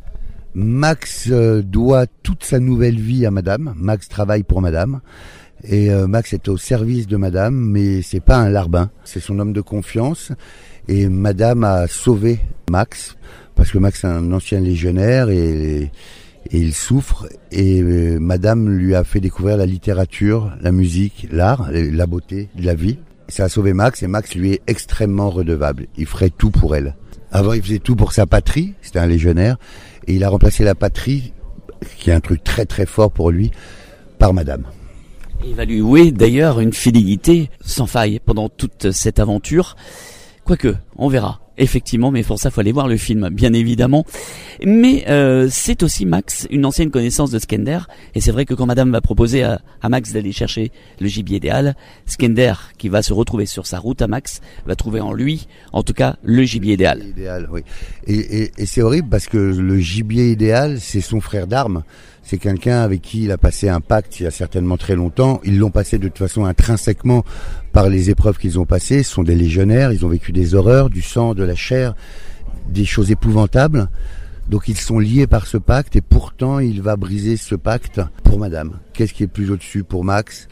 Max euh, doit toute sa nouvelle vie à madame. Max travaille pour madame. Et euh, Max est au service de madame, mais c'est pas un larbin. C'est son homme de confiance. Et madame a sauvé Max, parce que Max est un ancien légionnaire et, et il souffre. Et euh, madame lui a fait découvrir la littérature, la musique, l'art, la beauté de la vie. Ça a sauvé Max et Max lui est extrêmement redevable. Il ferait tout pour elle. Avant, il faisait tout pour sa patrie. C'était un légionnaire. Et il a remplacé la patrie, qui est un truc très très fort pour lui, par madame. Il va lui vouer d'ailleurs une fidélité sans faille pendant toute cette aventure. Quoique, on verra. Effectivement, mais pour ça, faut aller voir le film, bien évidemment. Mais euh, c'est aussi Max, une ancienne connaissance de Skender. Et c'est vrai que quand madame va proposer à, à Max d'aller chercher le gibier idéal, Skender, qui va se retrouver sur sa route à Max, va trouver en lui, en tout cas, le gibier idéal. Idéal, oui. Et, et, et c'est horrible parce que le gibier idéal, c'est son frère d'armes. C'est quelqu'un avec qui il a passé un pacte il y a certainement très longtemps. Ils l'ont passé de toute façon intrinsèquement par les épreuves qu'ils ont passées. Ce sont des légionnaires, ils ont vécu des horreurs, du sang, de la chair, des choses épouvantables. Donc ils sont liés par ce pacte et pourtant il va briser ce pacte pour madame. Qu'est-ce qui est plus au-dessus pour Max?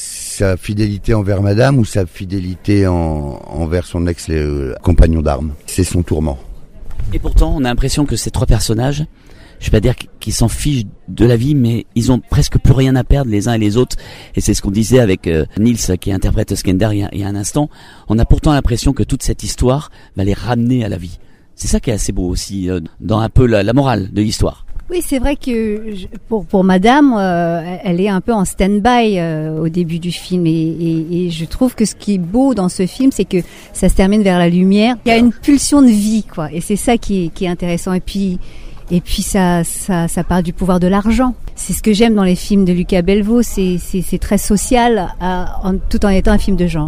Sa fidélité envers madame ou sa fidélité en, envers son ex-compagnon d'armes? C'est son tourment. Et pourtant, on a l'impression que ces trois personnages, je vais pas dire qu'ils s'en fichent de la vie, mais ils ont presque plus rien à perdre les uns et les autres. Et c'est ce qu'on disait avec euh, Nils qui interprète Skender il y, a, il y a un instant. On a pourtant l'impression que toute cette histoire va les ramener à la vie. C'est ça qui est assez beau aussi, euh, dans un peu la, la morale de l'histoire. Oui, c'est vrai que je, pour pour Madame, euh, elle est un peu en stand-by euh, au début du film et, et, et je trouve que ce qui est beau dans ce film, c'est que ça se termine vers la lumière. Il y a une pulsion de vie, quoi, et c'est ça qui est qui est intéressant. Et puis et puis ça ça ça parle du pouvoir de l'argent. C'est ce que j'aime dans les films de Lucas Belvaux, c'est c'est c'est très social, euh, en, tout en étant un film de genre.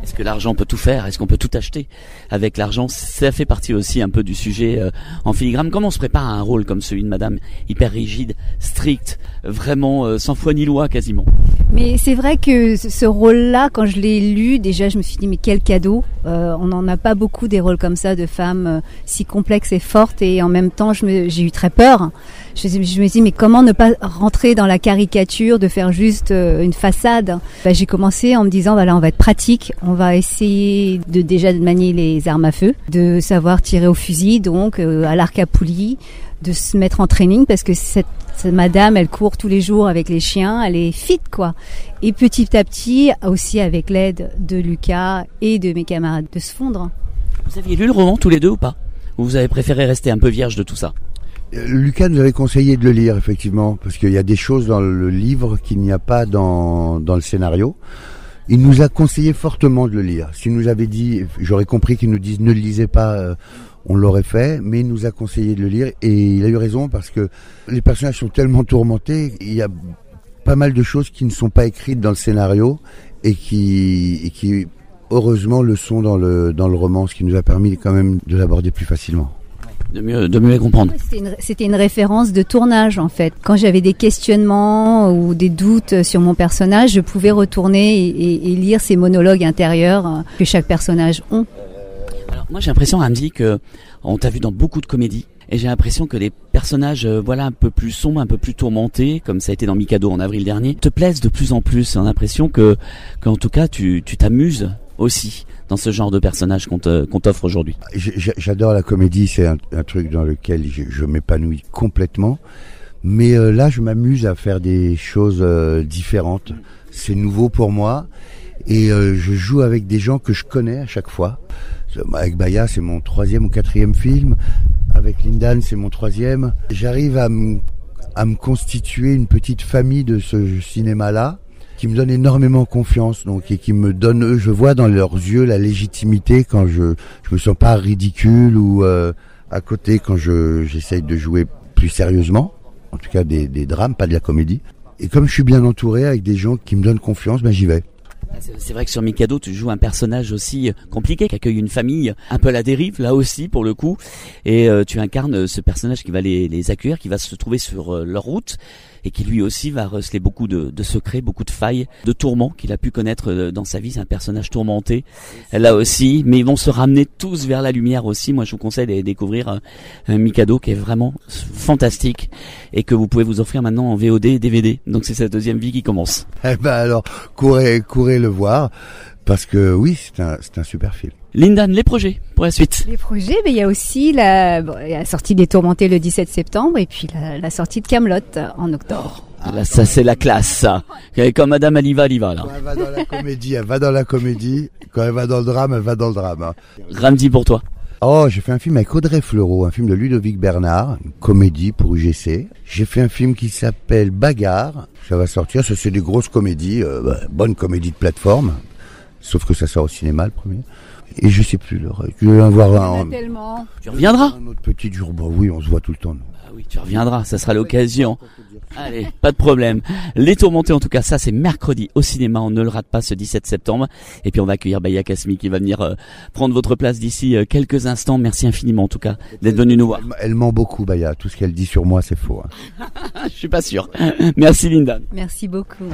Est-ce que l'argent peut tout faire? Est-ce qu'on peut tout acheter avec l'argent? Ça fait partie aussi un peu du sujet euh, en filigrane. Comment on se prépare à un rôle comme celui de madame, hyper rigide, strict, vraiment euh, sans foi ni loi quasiment? Mais c'est vrai que ce rôle-là, quand je l'ai lu, déjà je me suis dit mais quel cadeau. Euh, on n'en a pas beaucoup des rôles comme ça de femmes euh, si complexes et fortes, et en même temps je me, j'ai eu très peur. Je, je me suis dit mais comment ne pas rentrer dans la caricature, de faire juste euh, une façade. Bah, j'ai commencé en me disant voilà, on va être pratique, on va essayer de déjà de manier les armes à feu, de savoir tirer au fusil, donc euh, à l'arc à poulie, de se mettre en training parce que cette, cette madame, elle court tous les jours avec les chiens, elle est fit quoi. Et petit à petit, aussi avec l'aide de Lucas et de mes camarades, de se fondre. Vous aviez lu le roman tous les deux ou pas? Ou vous avez préféré rester un peu vierge de tout ça? Lucas nous avait conseillé de le lire, effectivement, parce qu'il y a des choses dans le livre qu'il n'y a pas dans, dans le scénario. Il nous a conseillé fortement de le lire. S'il nous avait dit, j'aurais compris qu'il nous dise ne le lisez pas, euh, on l'aurait fait, mais il nous a conseillé de le lire, et il a eu raison, parce que les personnages sont tellement tourmentés, il y a pas mal de choses qui ne sont pas écrites dans le scénario, et qui, et qui heureusement le sont dans le, dans le roman, ce qui nous a permis quand même de l'aborder plus facilement. De mieux, de mieux les comprendre. C'était une, c'était une référence de tournage en fait. Quand j'avais des questionnements ou des doutes sur mon personnage, je pouvais retourner et, et, et lire ces monologues intérieurs que chaque personnage ont. Alors moi j'ai l'impression, Hamzy, que on t'a vu dans beaucoup de comédies, et j'ai l'impression que les personnages, euh, voilà, un peu plus sombres, un peu plus tourmentés, comme ça a été dans Mikado en avril dernier, te plaisent de plus en plus. On a l'impression que, qu'en tout cas tu, tu t'amuses aussi dans ce genre de personnage qu'on, te, qu'on t'offre aujourd'hui. J'adore la comédie, c'est un, un truc dans lequel je, je m'épanouis complètement. Mais euh, là, je m'amuse à faire des choses euh, différentes. C'est nouveau pour moi. Et euh, je joue avec des gens que je connais à chaque fois. Avec Baya, c'est mon troisième ou quatrième film. Avec Lindan, c'est mon troisième. J'arrive à me, à me constituer une petite famille de ce cinéma-là, qui me donne énormément confiance, donc, et qui me donne, eux, je vois dans leurs yeux la légitimité quand je je me sens pas ridicule ou euh, à côté quand je j'essaye de jouer plus sérieusement, en tout cas des, des drames, pas de la comédie. Et comme je suis bien entouré avec des gens qui me donnent confiance, ben j'y vais. C'est vrai que sur Mikado, tu joues un personnage aussi compliqué, qui accueille une famille un peu à la dérive, là aussi, pour le coup. Et euh, tu incarnes ce personnage qui va les, les accueillir, qui va se trouver sur euh, leur route, et qui lui aussi va receler beaucoup de, de secrets, beaucoup de failles, de tourments qu'il a pu connaître dans sa vie. C'est un personnage tourmenté, là aussi. Mais ils vont se ramener tous vers la lumière aussi. Moi, je vous conseille de découvrir euh, Mikado, qui est vraiment fantastique, et que vous pouvez vous offrir maintenant en V O D et D V D. Donc c'est sa deuxième vie qui commence. Eh ben alors, courez, courez le voir, parce que oui, c'est un, c'est un super film. Lindan, les projets pour la suite? Les projets, mais il y a aussi la, bon, la sortie des Tourmentés le dix-sept septembre, et puis la, la sortie de Kaamelott en octobre. Ah, là, ça c'est la classe, ça. Comme Madame Aliva, Aliva, là. Quand elle va dans la comédie, elle va dans la comédie. Quand elle va dans le drame, elle va dans le drame. Hein. Ramzi, pour toi? Oh, j'ai fait un film avec Audrey Fleurot, un film de Ludovic Bernard, une comédie pour U G C. J'ai fait un film qui s'appelle Bagarre. Ça va sortir, ça c'est des grosses comédies, euh, bah, bonne comédie de plateforme. Sauf que ça sort au cinéma, le premier. Et je sais plus, le tu veux voir un, tellement. Tu reviendras? Un autre petit jour, bah oui, on se voit tout le temps. Ah oui, tu reviendras, ça sera l'occasion. Allez, pas de problème. Les Tourmentés, en tout cas, ça c'est mercredi au cinéma, on ne le rate pas ce dix-sept septembre. Et puis on va accueillir Baya Kasmi qui va venir euh, prendre votre place d'ici euh, quelques instants. Merci infiniment en tout cas d'être venu nous voir. Elle, elle ment beaucoup, Baya, tout ce qu'elle dit sur moi c'est faux. Hein. Je suis pas sûr. Merci Linda. Merci beaucoup.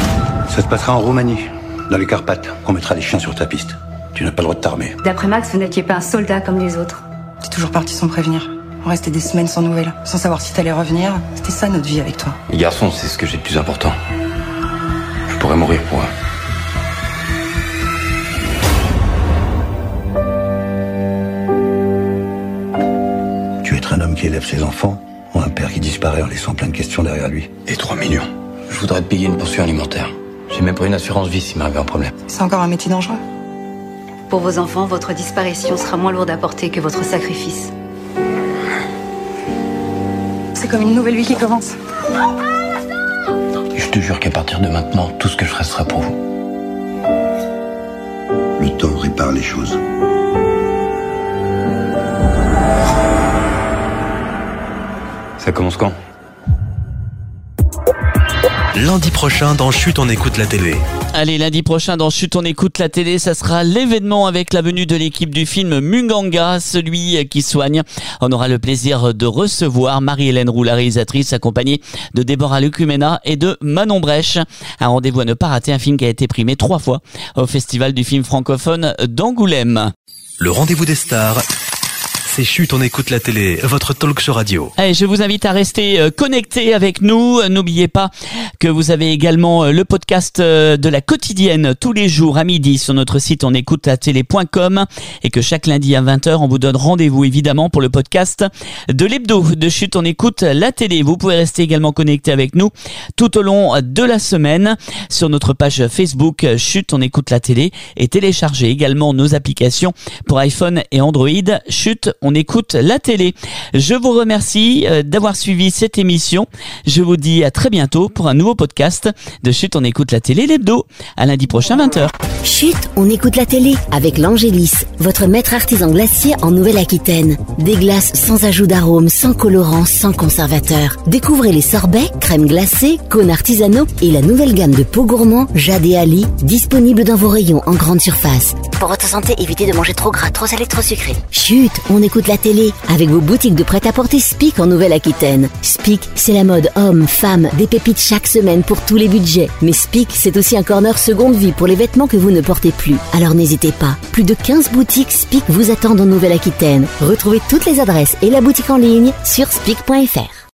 Ça se passera en Roumanie, dans les Carpates. On mettra des chiens sur ta piste. Tu n'as pas le droit de t'armer. D'après Max, vous n'étiez pas un soldat comme les autres. T'es toujours parti sans prévenir. On restait des semaines sans nouvelles, sans savoir si t'allais revenir. C'était ça notre vie avec toi. Les garçons, c'est ce que j'ai de plus important. Je pourrais mourir pour eux. Tu es un homme qui élève ses enfants, ou un père qui disparaît en laissant plein de questions derrière lui. Et trois millions. Je voudrais te payer une pension alimentaire. J'ai même pas une assurance vie s'il m'arrive un problème. C'est encore un métier dangereux. Pour vos enfants, votre disparition sera moins lourde à porter que votre sacrifice. C'est comme une nouvelle vie qui commence. Je te jure qu'à partir de maintenant, tout ce que je ferai sera pour vous. Le temps répare les choses. Ça commence quand ? lundi prochain dans Chut, on écoute la télé. Allez, lundi prochain dans Chut, on écoute la télé, ça sera l'événement avec la venue de l'équipe du film Munganga, celui qui soigne. On aura le plaisir de recevoir Marie-Hélène Roux, la réalisatrice, accompagnée de Déborah Lucumena et de Manon Brèche. Un rendez-vous à ne pas rater, un film qui a été primé trois fois au Festival du film francophone d'Angoulême. Le rendez-vous des stars, c'est Chut, on écoute la télé, votre talk show radio. Allez, je vous invite à rester connectés avec nous. N'oubliez pas que vous avez également le podcast de la quotidienne tous les jours à midi sur notre site on écoute la télé point com et que chaque lundi à vingt heures, on vous donne rendez-vous évidemment pour le podcast de l'hebdo de Chut, on écoute la télé. Vous pouvez rester également connectés avec nous tout au long de la semaine sur notre page Facebook Chut, on écoute la télé et télécharger également nos applications pour iPhone et Android. Chut, on écoute la télé. Je vous remercie d'avoir suivi cette émission. Je vous dis à très bientôt pour un nouveau podcast de Chut, on écoute la télé, l'hebdo. À lundi prochain, vingt heures. Chut, on écoute la télé avec l'Angélis, votre maître artisan glacier en Nouvelle-Aquitaine. Des glaces sans ajout d'arôme, sans colorant, sans conservateur. Découvrez les sorbets, crèmes glacées, cônes artisanaux et la nouvelle gamme de pots gourmands Jade et Ali, disponible dans vos rayons en grande surface. Pour votre santé, évitez de manger trop gras, trop salé, trop sucré. Chut, on écoute la télé avec vos boutiques de prêt-à-porter Spic en Nouvelle-Aquitaine. Spic, c'est la mode homme, femme, des pépites chaque semaine pour tous les budgets. Mais Spic, c'est aussi un corner seconde vie pour les vêtements que vous ne portez plus. Alors n'hésitez pas. Plus de quinze boutiques Spic vous attendent en Nouvelle-Aquitaine. Retrouvez toutes les adresses et la boutique en ligne sur spic point f r.